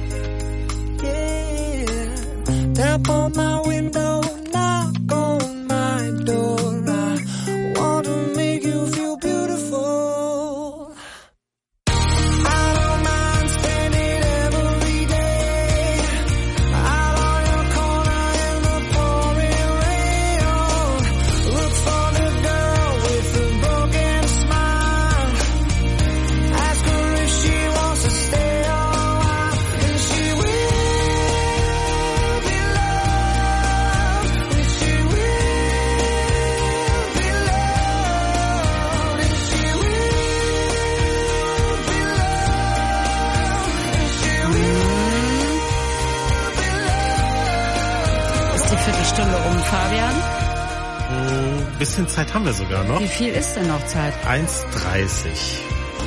Yeah, tap on my window, knock on my door. I want to make you feel beautiful. I don't mind spending every day out on your corner in the pouring rain. Oh, look for the girl with the broken smile. Ask her if she wants to stay a while. And she will be loved. And she will be loved. And she will be Ist die Viertelstunde rum, Fabian? Ein bisschen Zeit haben wir sogar noch. Wie viel ist denn noch Zeit? 1:30.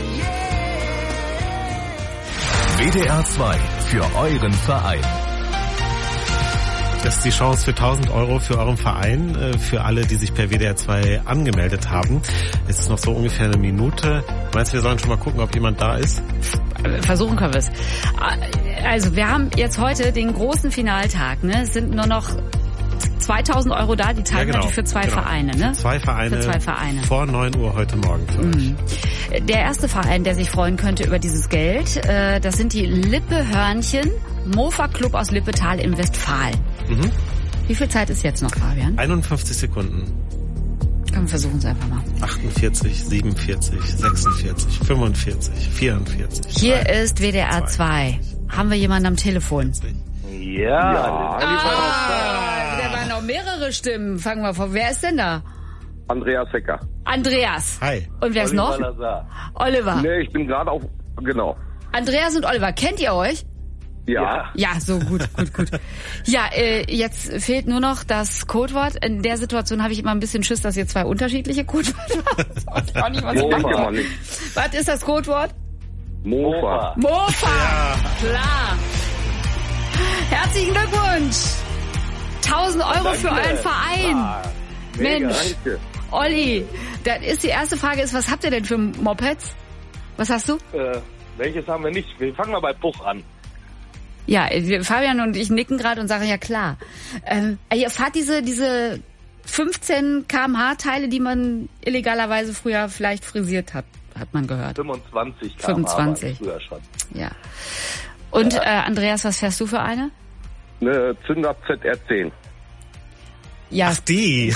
WDR 2 für euren Verein. Das ist die Chance für 1.000 Euro für euren Verein, für alle, die sich per WDR 2 angemeldet haben. Es ist noch so ungefähr eine Minute. Meinst du, wir sollen schon mal gucken, ob jemand da ist? Versuchen können wir es. Also wir haben jetzt heute den großen Finaltag. Ne? Es sind nur noch 2.000 Euro da, die teilen natürlich für zwei Vereine. Ne? Für zwei Vereine. Vor 9 Uhr heute Morgen für euch. Der erste Verein, der sich freuen könnte über dieses Geld, das sind die Lippe-Hörnchen, Mofa Club aus Lippetal im Westfalen. Mhm. Wie viel Zeit ist jetzt noch, Fabian? 51 Sekunden. Komm, wir versuchen es einfach mal. 48, 47, 46, 45, 44. Hier ist WDR 2. Haben wir jemanden am Telefon? Ja. Da waren noch mehrere Stimmen. Fangen wir vor. Wer ist denn da? Andreas Hecker. Andreas. Hi. Und wer ist noch? Oliver. Nee, ich bin gerade auf, genau. Andreas und Oliver, kennt ihr euch? Ja. Ja, so gut. Ja, jetzt fehlt nur noch das Codewort. In der Situation habe ich immer ein bisschen Schiss, dass ihr zwei unterschiedliche Codewörter habt. Mofa. Was ist das Codewort? Mofa. Mofa. Ja. Klar. Herzlichen Glückwunsch. 1.000 Euro für euren Verein. Mensch. Danke. Olli, das ist die erste Frage ist, was habt ihr denn für Mopeds? Was hast du? Welches haben wir nicht? Wir fangen mal bei Puch an. Ja, Fabian und ich nicken gerade und sagen, ja klar. Ihr fahrt diese 15 km/h Teile, die man illegalerweise früher vielleicht frisiert hat man gehört. 25 km/h 25. früher schon. Ja. Und Andreas, was fährst du für eine? Eine Zünder ZR10. Ja. Ach, die.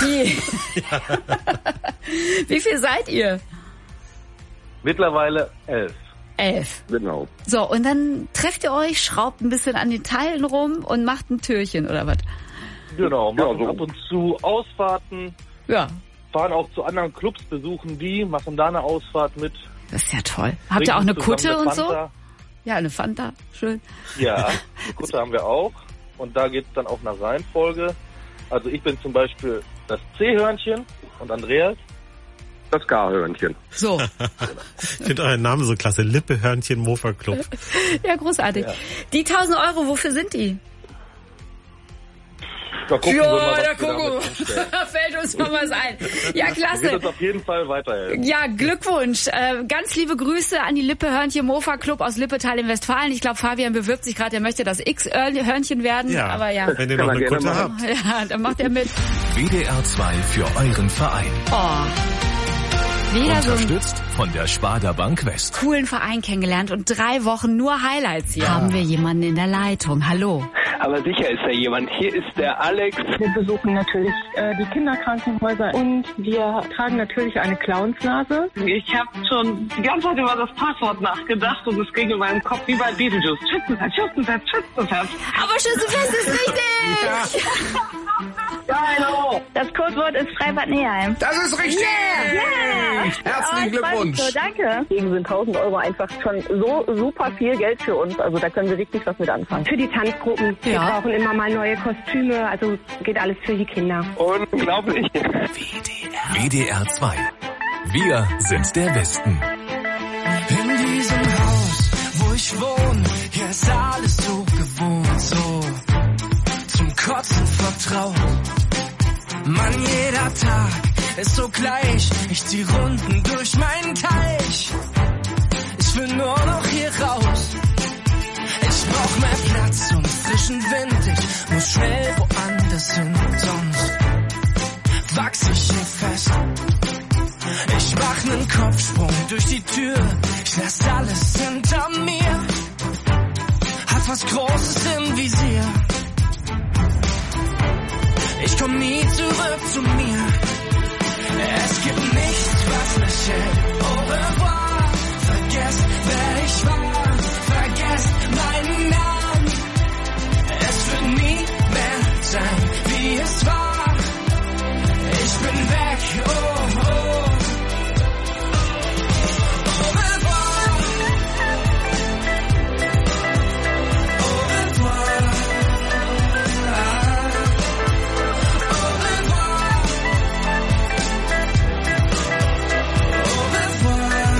Wie viel seid ihr? Mittlerweile 11. 11. Genau. So, und dann trefft ihr euch, schraubt ein bisschen an den Teilen rum und macht ein Türchen, oder was? Genau, machen ab und zu Ausfahrten. Ja. Fahren auch zu anderen Clubs, besuchen die, machen da eine Ausfahrt mit. Das ist ja toll. Habt ihr auch eine Kutte und so? Ja, eine Fanta. Schön. Ja, eine Kutte haben wir auch. Und da geht's dann auch nach Reihenfolge. Also ich bin zum Beispiel das C-Hörnchen und Andreas das K-Hörnchen. So. Ich finde euren Namen so klasse. Lippe-Hörnchen Mofa Club. Ja, großartig. Ja. Die 1000 Euro, wofür sind die? Da gucken wir mal, da gucken. Fällt uns noch was ein. Ja, klasse. Wird uns auf jeden Fall weiterhelfen. Ja, Glückwunsch. Ganz liebe Grüße an die Lippe-Hörnchen Mofa Club aus Lippetal in Westfalen. Ich glaube, Fabian bewirbt sich gerade, er möchte das X-Hörnchen werden. Ja, aber ja. Wenn ihr noch eine Kutte habt. Ja, dann macht er mit. WDR 2 für euren Verein. Oh. Wieder Unterstützt von der Sparda Bank West. Coolen Verein kennengelernt und 3 Wochen nur Highlights hier. Haben wir jemanden in der Leitung. Hallo. Aber sicher ist da jemand. Hier ist der Alex. Wir besuchen natürlich die Kinderkrankenhäuser und wir tragen natürlich eine Clownsnase. Ich habe schon die ganze Zeit über das Passwort nachgedacht und es ging in meinem Kopf wie bei Beetlejuice. Schützenfest, Schützenfest, Schützenfest. Aber Schützenfest ist richtig! Hallo! Das Codewort ist Freibad Neheim. Das ist richtig! Yeah. Herzlichen Glückwunsch! So, danke! Deswegen sind 1000 Euro einfach schon so super viel Geld für uns. Also da können wir richtig was mit anfangen. Für die Tanzgruppen. Wir brauchen immer mal neue Kostüme. Also geht alles für die Kinder. Unglaublich! WDR 2. Wir sind der Westen. In diesem Haus, wo ich wohne, hier ist alles so gewohnt, so zum Kotzen vertraut. Mann, jeder Tag ist so gleich, ich zieh Runden durch meinen Teich. Ich will nur noch hier raus. Ich brauch mehr Platz und frischen Wind. Ich muss schnell woanders hin, sonst wachs ich hier fest. Ich mach nen Kopfsprung durch die Tür. Ich lass alles hinter mir. Hat was Großes im Visier. Ich komm nie zurück zu mir. Es gibt nichts, was mich hält. Au revoir. Vergesst, wer ich war. Vergesst meinen Namen. Es wird nie mehr sein, wie es war. Ich bin weg, oh, oh. Au revoir. Au revoir. Au revoir. Au revoir.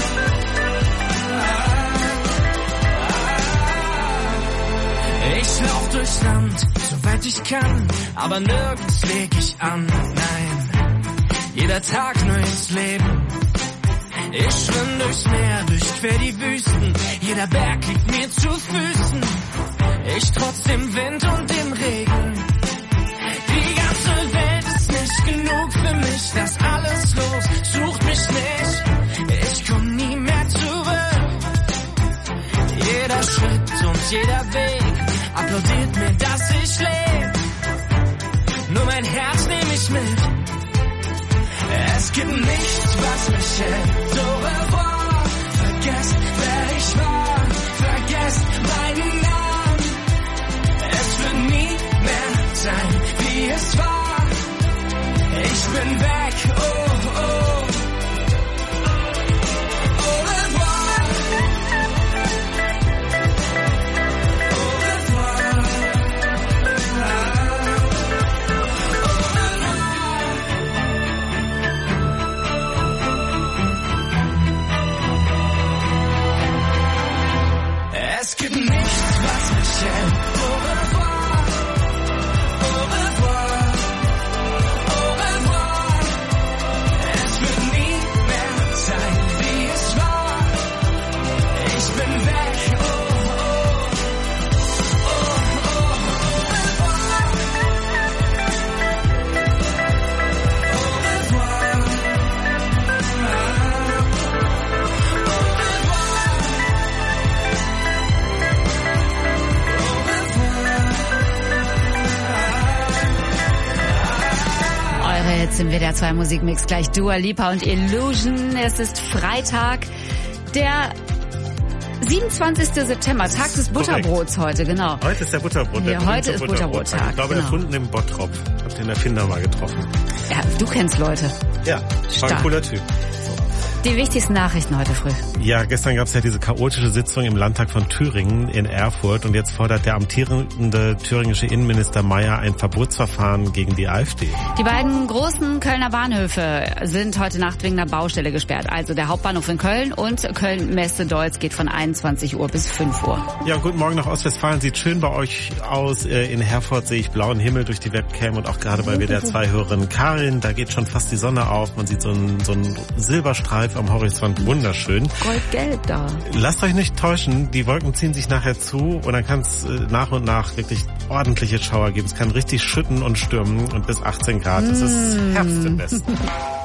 Ich lauf durchs Land, soweit ich kann, aber nirgends leg ich an, nein. Jeder Tag neues Leben. Ich schwimm durchs Meer, durchquer die Wüsten. Jeder Berg liegt mir zu Füßen. Ich trotz dem Wind und dem Regen. Die ganze Welt ist nicht genug für mich. Das alles los, sucht mich nicht. Ich komm nie mehr zurück. Jeder Schritt und jeder Weg applaudiert mir, dass ich lebe. Nur mein Herz nehm ich mit. Es gibt nichts, was mich hält. Au revoir. Vergesst, wer ich war. Vergesst meinen Namen. Es wird nie mehr sein, wie es war. Ich bin weg, oh, oh. Au revoir. Au revoir. Au revoir. Jetzt im WDR 2 Musikmix gleich Dua Lipa und Illusion. Es ist Freitag, der 27. September, Tag des Butterbrots heute, genau. Heute ist der Butterbrot. Ja, heute ist Butterbrottag. Ich glaube, erfunden im Bottrop. Ich habe den Erfinder mal getroffen. Ja, du kennst Leute. Ja, war ein cooler Typ. Die wichtigsten Nachrichten heute früh. Ja, gestern gab es ja diese chaotische Sitzung im Landtag von Thüringen in Erfurt und jetzt fordert der amtierende thüringische Innenminister Mayer ein Verbotsverfahren gegen die AfD. Die beiden großen Kölner Bahnhöfe sind heute Nacht wegen einer Baustelle gesperrt. Also der Hauptbahnhof in Köln und Köln-Messe-Deutz geht von 21 Uhr bis 5 Uhr. Ja, guten Morgen nach Ostwestfalen. Sieht schön bei euch aus. In Herford sehe ich blauen Himmel durch die Webcam und auch gerade bei WDR 2-Hörerin Karin. Da geht schon fast die Sonne auf. Man sieht so einen Silberstreif am Horizont, wunderschön. Goldgelb da. Lasst euch nicht täuschen, die Wolken ziehen sich nachher zu und dann kann es nach und nach wirklich ordentliche Schauer geben. Es kann richtig schütten und stürmen und bis 18 Grad. Es ist Herbst im Westen.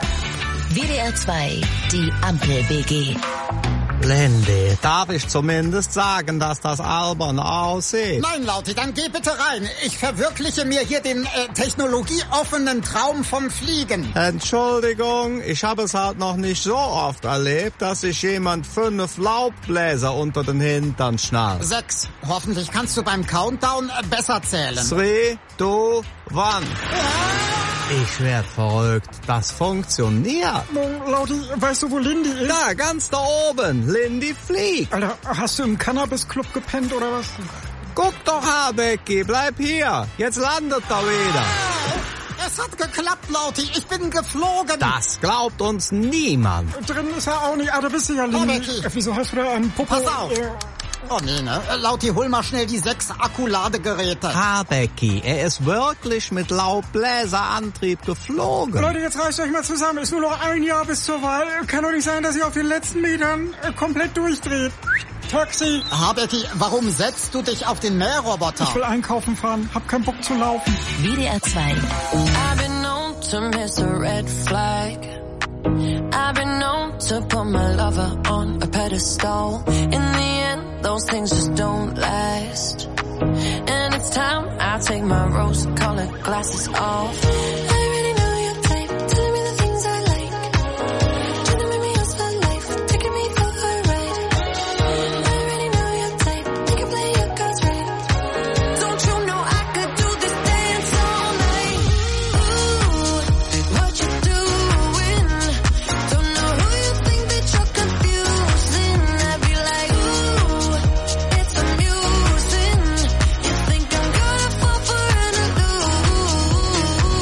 WDR 2, die Ampel-WG. Lindy, darf ich zumindest sagen, dass das albern aussieht? Nein, Lauti, dann geh bitte rein. Ich verwirkliche mir hier den technologieoffenen Traum vom Fliegen. Entschuldigung, ich habe es halt noch nicht so oft erlebt, dass sich jemand 5 Laubbläser unter den Hintern schnallt. 6. Hoffentlich kannst du beim Countdown besser zählen. 3, 2, 1. Ich werd verrückt. Das funktioniert. Lauti, weißt du, wo Lindy ist? Da, ganz da oben. Lindy fliegt. Alter, hast du im Cannabis-Club gepennt oder was? Guck doch, Becky, bleib hier. Jetzt landet er wieder. Es hat geklappt, Lauti. Ich bin geflogen. Das glaubt uns niemand. Drin ist er auch nicht. Ah, da bist du ja, Lindy. Wieso hast du da einen Popo? Pass auf. Oh nee, ne? Lauti, hol mal schnell die 6 Akkuladegeräte. Becky, er ist wirklich mit Laubbläserantrieb geflogen. Leute, jetzt reißt euch mal zusammen. Ist nur noch ein Jahr bis zur Wahl. Kann doch nicht sein, dass ihr auf den letzten Metern komplett durchdreht. Taxi. Becky, warum setzt du dich auf den Mähroboter? Ich will einkaufen fahren. Hab keinen Bock zu laufen. WDR 2. I've been known to miss a red flag. I've been known to put my lover on a pedestal. In the end, those things just don't last. And it's time I take my rose-colored glasses off. I already know your type, telling me the things I like. Trying to make me yours for life, taking me for a ride. I already know your type, you can play your cards right. Don't you know I could do this dance all night? Ooh, what you doing? Don't know who you think that you're confusing. I'd be like, ooh, it's amusing. You think I'm gonna fall for an illusion?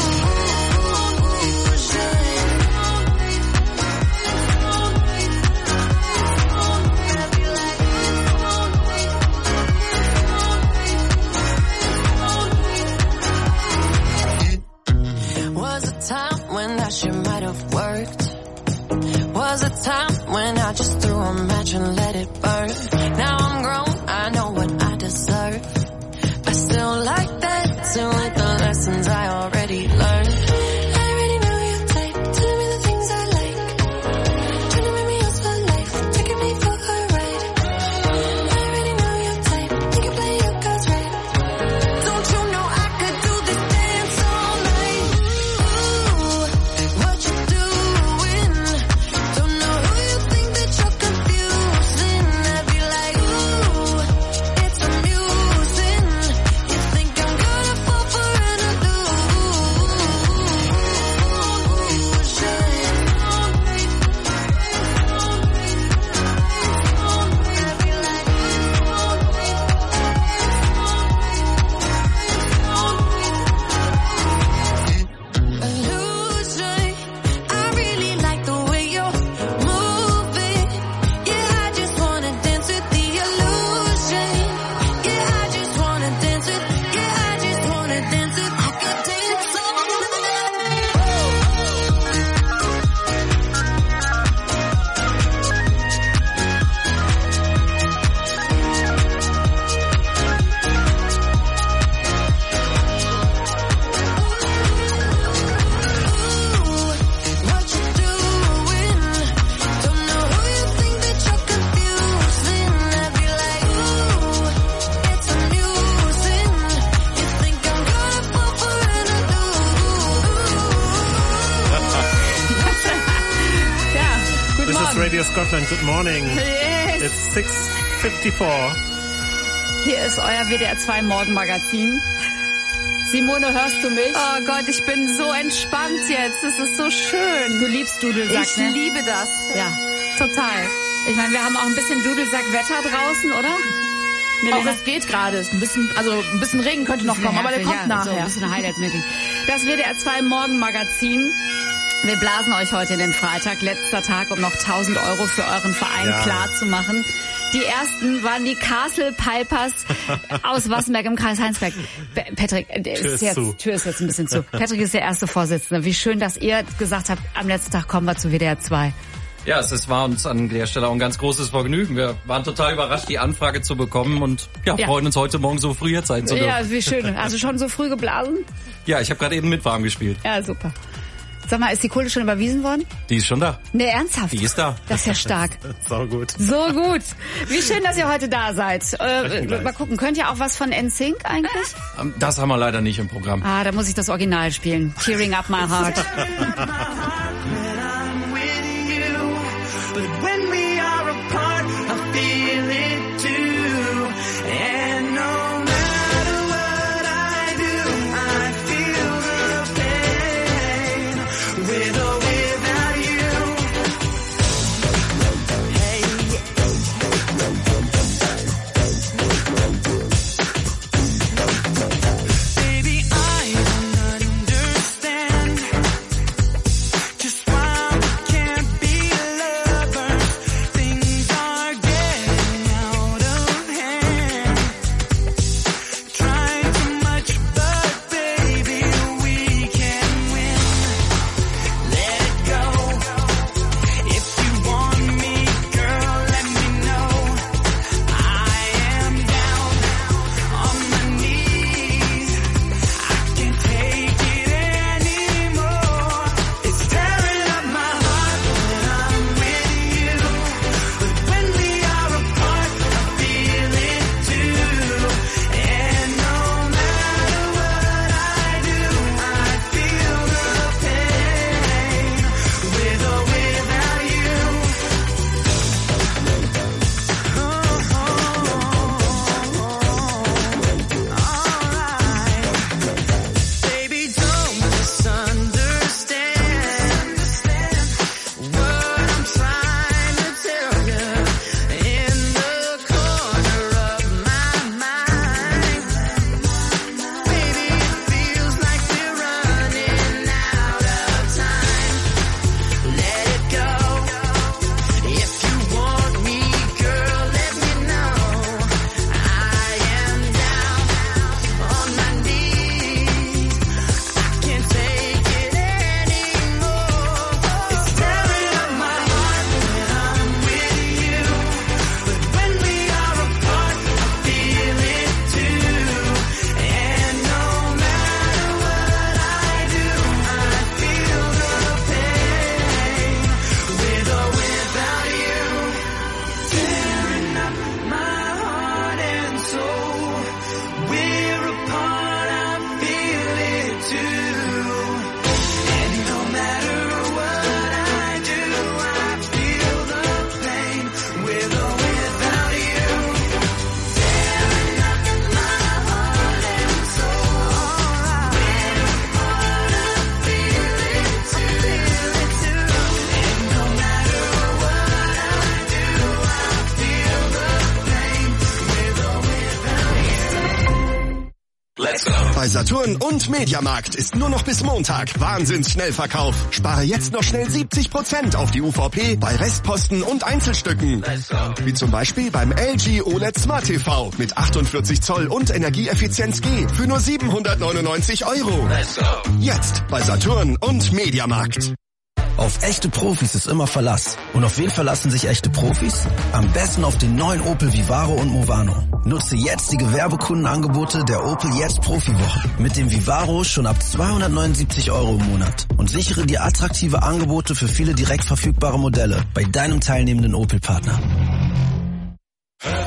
Was a time when that shit might have worked. Was a time when I just threw a match and let it burn. Now I'm grown, I know what I deserve. I still like that, too, with the lessons I already learned. I already know your type, telling me the things I like. Trying to make me yours for life, taking me for a ride. I already know your type, you can play your cards right. Don't you know I could do this dance all night? Ooh, what you doing? Don't know who you think that you're confusing. Radio Scotland. Good morning. Yes. It's 6:54. Hier ist euer WDR 2 Morgenmagazin. Simone, hörst du mich? Oh Gott, ich bin so entspannt jetzt. Das ist so schön. Du liebst Dudelsack, Ich ne? liebe das. Ja, total. Ich meine, wir haben auch ein bisschen Dudelsack-Wetter draußen, oder? Auch es geht gerade. Ein bisschen Regen könnte noch kommen, aber der kommt nachher. So ein bisschen Highlights möglich. Das WDR 2 Morgenmagazin. Wir blasen euch heute in den Freitag, letzter Tag, um noch 1.000 € für euren Verein klar zu machen. Die ersten waren die Castle Pipers aus Wassenberg im Kreis Heinsberg. Patrick, Tür ist jetzt ein bisschen zu. Patrick ist der erste Vorsitzende. Wie schön, dass ihr gesagt habt, am letzten Tag kommen wir zu WDR 2. Ja, es war uns an der Stelle auch ein ganz großes Vergnügen. Wir waren total überrascht, die Anfrage zu bekommen und freuen uns heute Morgen so früh hier sein zu dürfen. Ja, wie schön. Hast du schon so früh geblasen? Ja, ich habe gerade eben mit warm gespielt. Ja, super. Sag mal, ist die Kohle schon überwiesen worden? Die ist schon da. Nee, ernsthaft? Die ist da. Das ist ja stark. So gut. So gut. Wie schön, dass ihr heute da seid. Mal gucken, könnt ihr auch was von NSYNC eigentlich? Das haben wir leider nicht im Programm. Ah, da muss ich das Original spielen. Tearing Up My Heart. Bei Saturn und Mediamarkt ist nur noch bis Montag Wahnsinns-Schnellverkauf. Spare jetzt noch schnell 70% auf die UVP bei Restposten und Einzelstücken. Wie zum Beispiel beim LG OLED Smart TV mit 48 Zoll und Energieeffizienz G für nur 799 €. Jetzt bei Saturn und Mediamarkt. Auf echte Profis ist immer Verlass. Und auf wen verlassen sich echte Profis? Am besten auf den neuen Opel Vivaro und Movano. Nutze jetzt die Gewerbekundenangebote der Opel Jetzt Profiwochen. Mit dem Vivaro schon ab 279 € im Monat. Und sichere dir attraktive Angebote für viele direkt verfügbare Modelle bei deinem teilnehmenden Opel-Partner.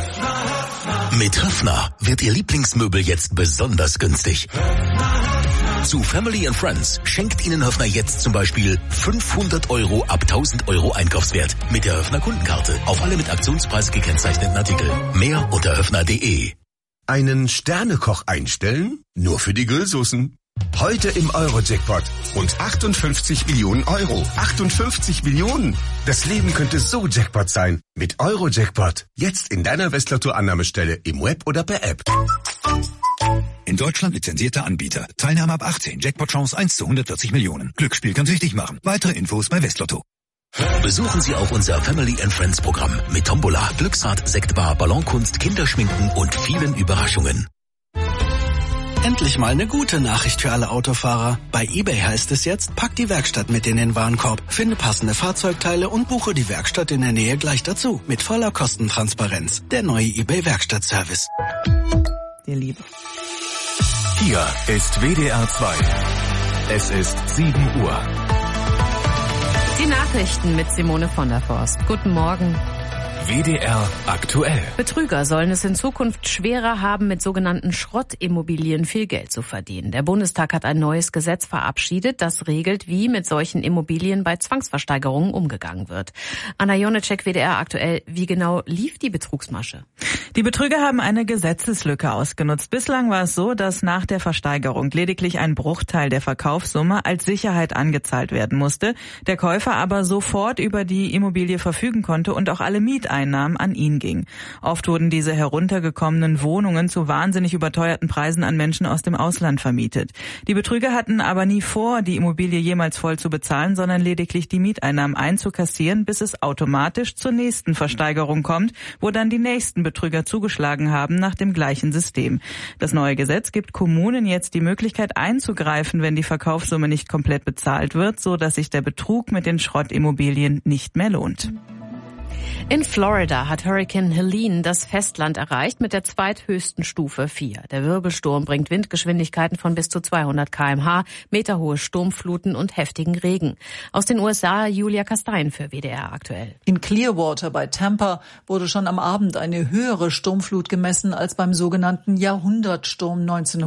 Mit Höffner wird Ihr Lieblingsmöbel jetzt besonders günstig. Zu Family and Friends schenkt Ihnen Höffner jetzt zum Beispiel 500 € ab 1000 € Einkaufswert mit der Höffner Kundenkarte auf alle mit Aktionspreis gekennzeichneten Artikel. Mehr unter höffner.de. Einen Sternekoch einstellen? Nur für die Grillsoßen. Heute im Euro-Jackpot. Und 58 Millionen Euro. 58 Millionen! Das Leben könnte so Jackpot sein. Mit Euro-Jackpot. Jetzt in deiner Westlotto-Annahmestelle im Web oder per App. In Deutschland lizenzierter Anbieter. Teilnahme ab 18. Jackpot-Chance 1 zu 140 Millionen. Glücksspiel kann süchtig machen. Weitere Infos bei Westlotto. Besuchen Sie auch unser Family and Friends Programm mit Tombola, Glücksrad, Sektbar, Ballonkunst, Kinderschminken und vielen Überraschungen. Endlich mal eine gute Nachricht für alle Autofahrer. Bei eBay heißt es jetzt, pack die Werkstatt mit in den Warenkorb, finde passende Fahrzeugteile und buche die Werkstatt in der Nähe gleich dazu. Mit voller Kostentransparenz. Der neue eBay Werkstattservice. Die Liebe. Hier ist WDR 2. Es ist 7 Uhr. Die Nachrichten mit Simone von der Forst. Guten Morgen. WDR aktuell. Betrüger sollen es in Zukunft schwerer haben, mit sogenannten Schrottimmobilien viel Geld zu verdienen. Der Bundestag hat ein neues Gesetz verabschiedet, das regelt, wie mit solchen Immobilien bei Zwangsversteigerungen umgegangen wird. Anna Jonitschek, WDR aktuell. Wie genau lief die Betrugsmasche? Die Betrüger haben eine Gesetzeslücke ausgenutzt. Bislang war es so, dass nach der Versteigerung lediglich ein Bruchteil der Verkaufssumme als Sicherheit angezahlt werden musste, der Käufer aber sofort über die Immobilie verfügen konnte und auch alle Mieteinnahmen an ihn ging. Oft wurden diese heruntergekommenen Wohnungen zu wahnsinnig überteuerten Preisen an Menschen aus dem Ausland vermietet. Die Betrüger hatten aber nie vor, die Immobilie jemals voll zu bezahlen, sondern lediglich die Mieteinnahmen einzukassieren, bis es automatisch zur nächsten Versteigerung kommt, wo dann die nächsten Betrüger zugeschlagen haben nach dem gleichen System. Das neue Gesetz gibt Kommunen jetzt die Möglichkeit einzugreifen, wenn die Verkaufssumme nicht komplett bezahlt wird, so dass sich der Betrug mit den Schrottimmobilien nicht mehr lohnt. In Florida hat Hurricane Helene das Festland erreicht mit der zweithöchsten Stufe 4. Der Wirbelsturm bringt Windgeschwindigkeiten von bis zu 200 km/h, meterhohe Sturmfluten und heftigen Regen. Aus den USA Julia Kastein für WDR aktuell. In Clearwater bei Tampa wurde schon am Abend eine höhere Sturmflut gemessen als beim sogenannten Jahrhundertsturm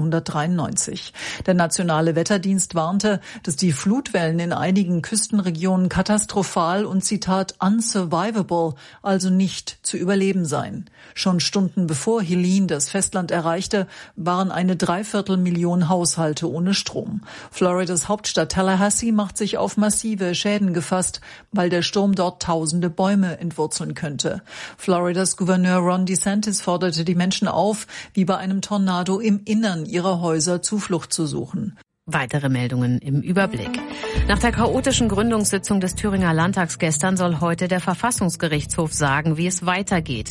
1993. Der nationale Wetterdienst warnte, dass die Flutwellen in einigen Küstenregionen katastrophal und Zitat unsurvivable, also nicht zu überleben seien. Schon Stunden bevor Helene das Festland erreichte, waren eine 250.000 Haushalte ohne Strom. Floridas Hauptstadt Tallahassee macht sich auf massive Schäden gefasst, weil der Sturm dort tausende Bäume entwurzeln könnte. Floridas Gouverneur Ron DeSantis forderte die Menschen auf, wie bei einem Tornado im Innern ihrer Häuser Zuflucht zu suchen. Weitere Meldungen im Überblick. Nach der chaotischen Gründungssitzung des Thüringer Landtags gestern soll heute der Verfassungsgerichtshof sagen, wie es weitergeht.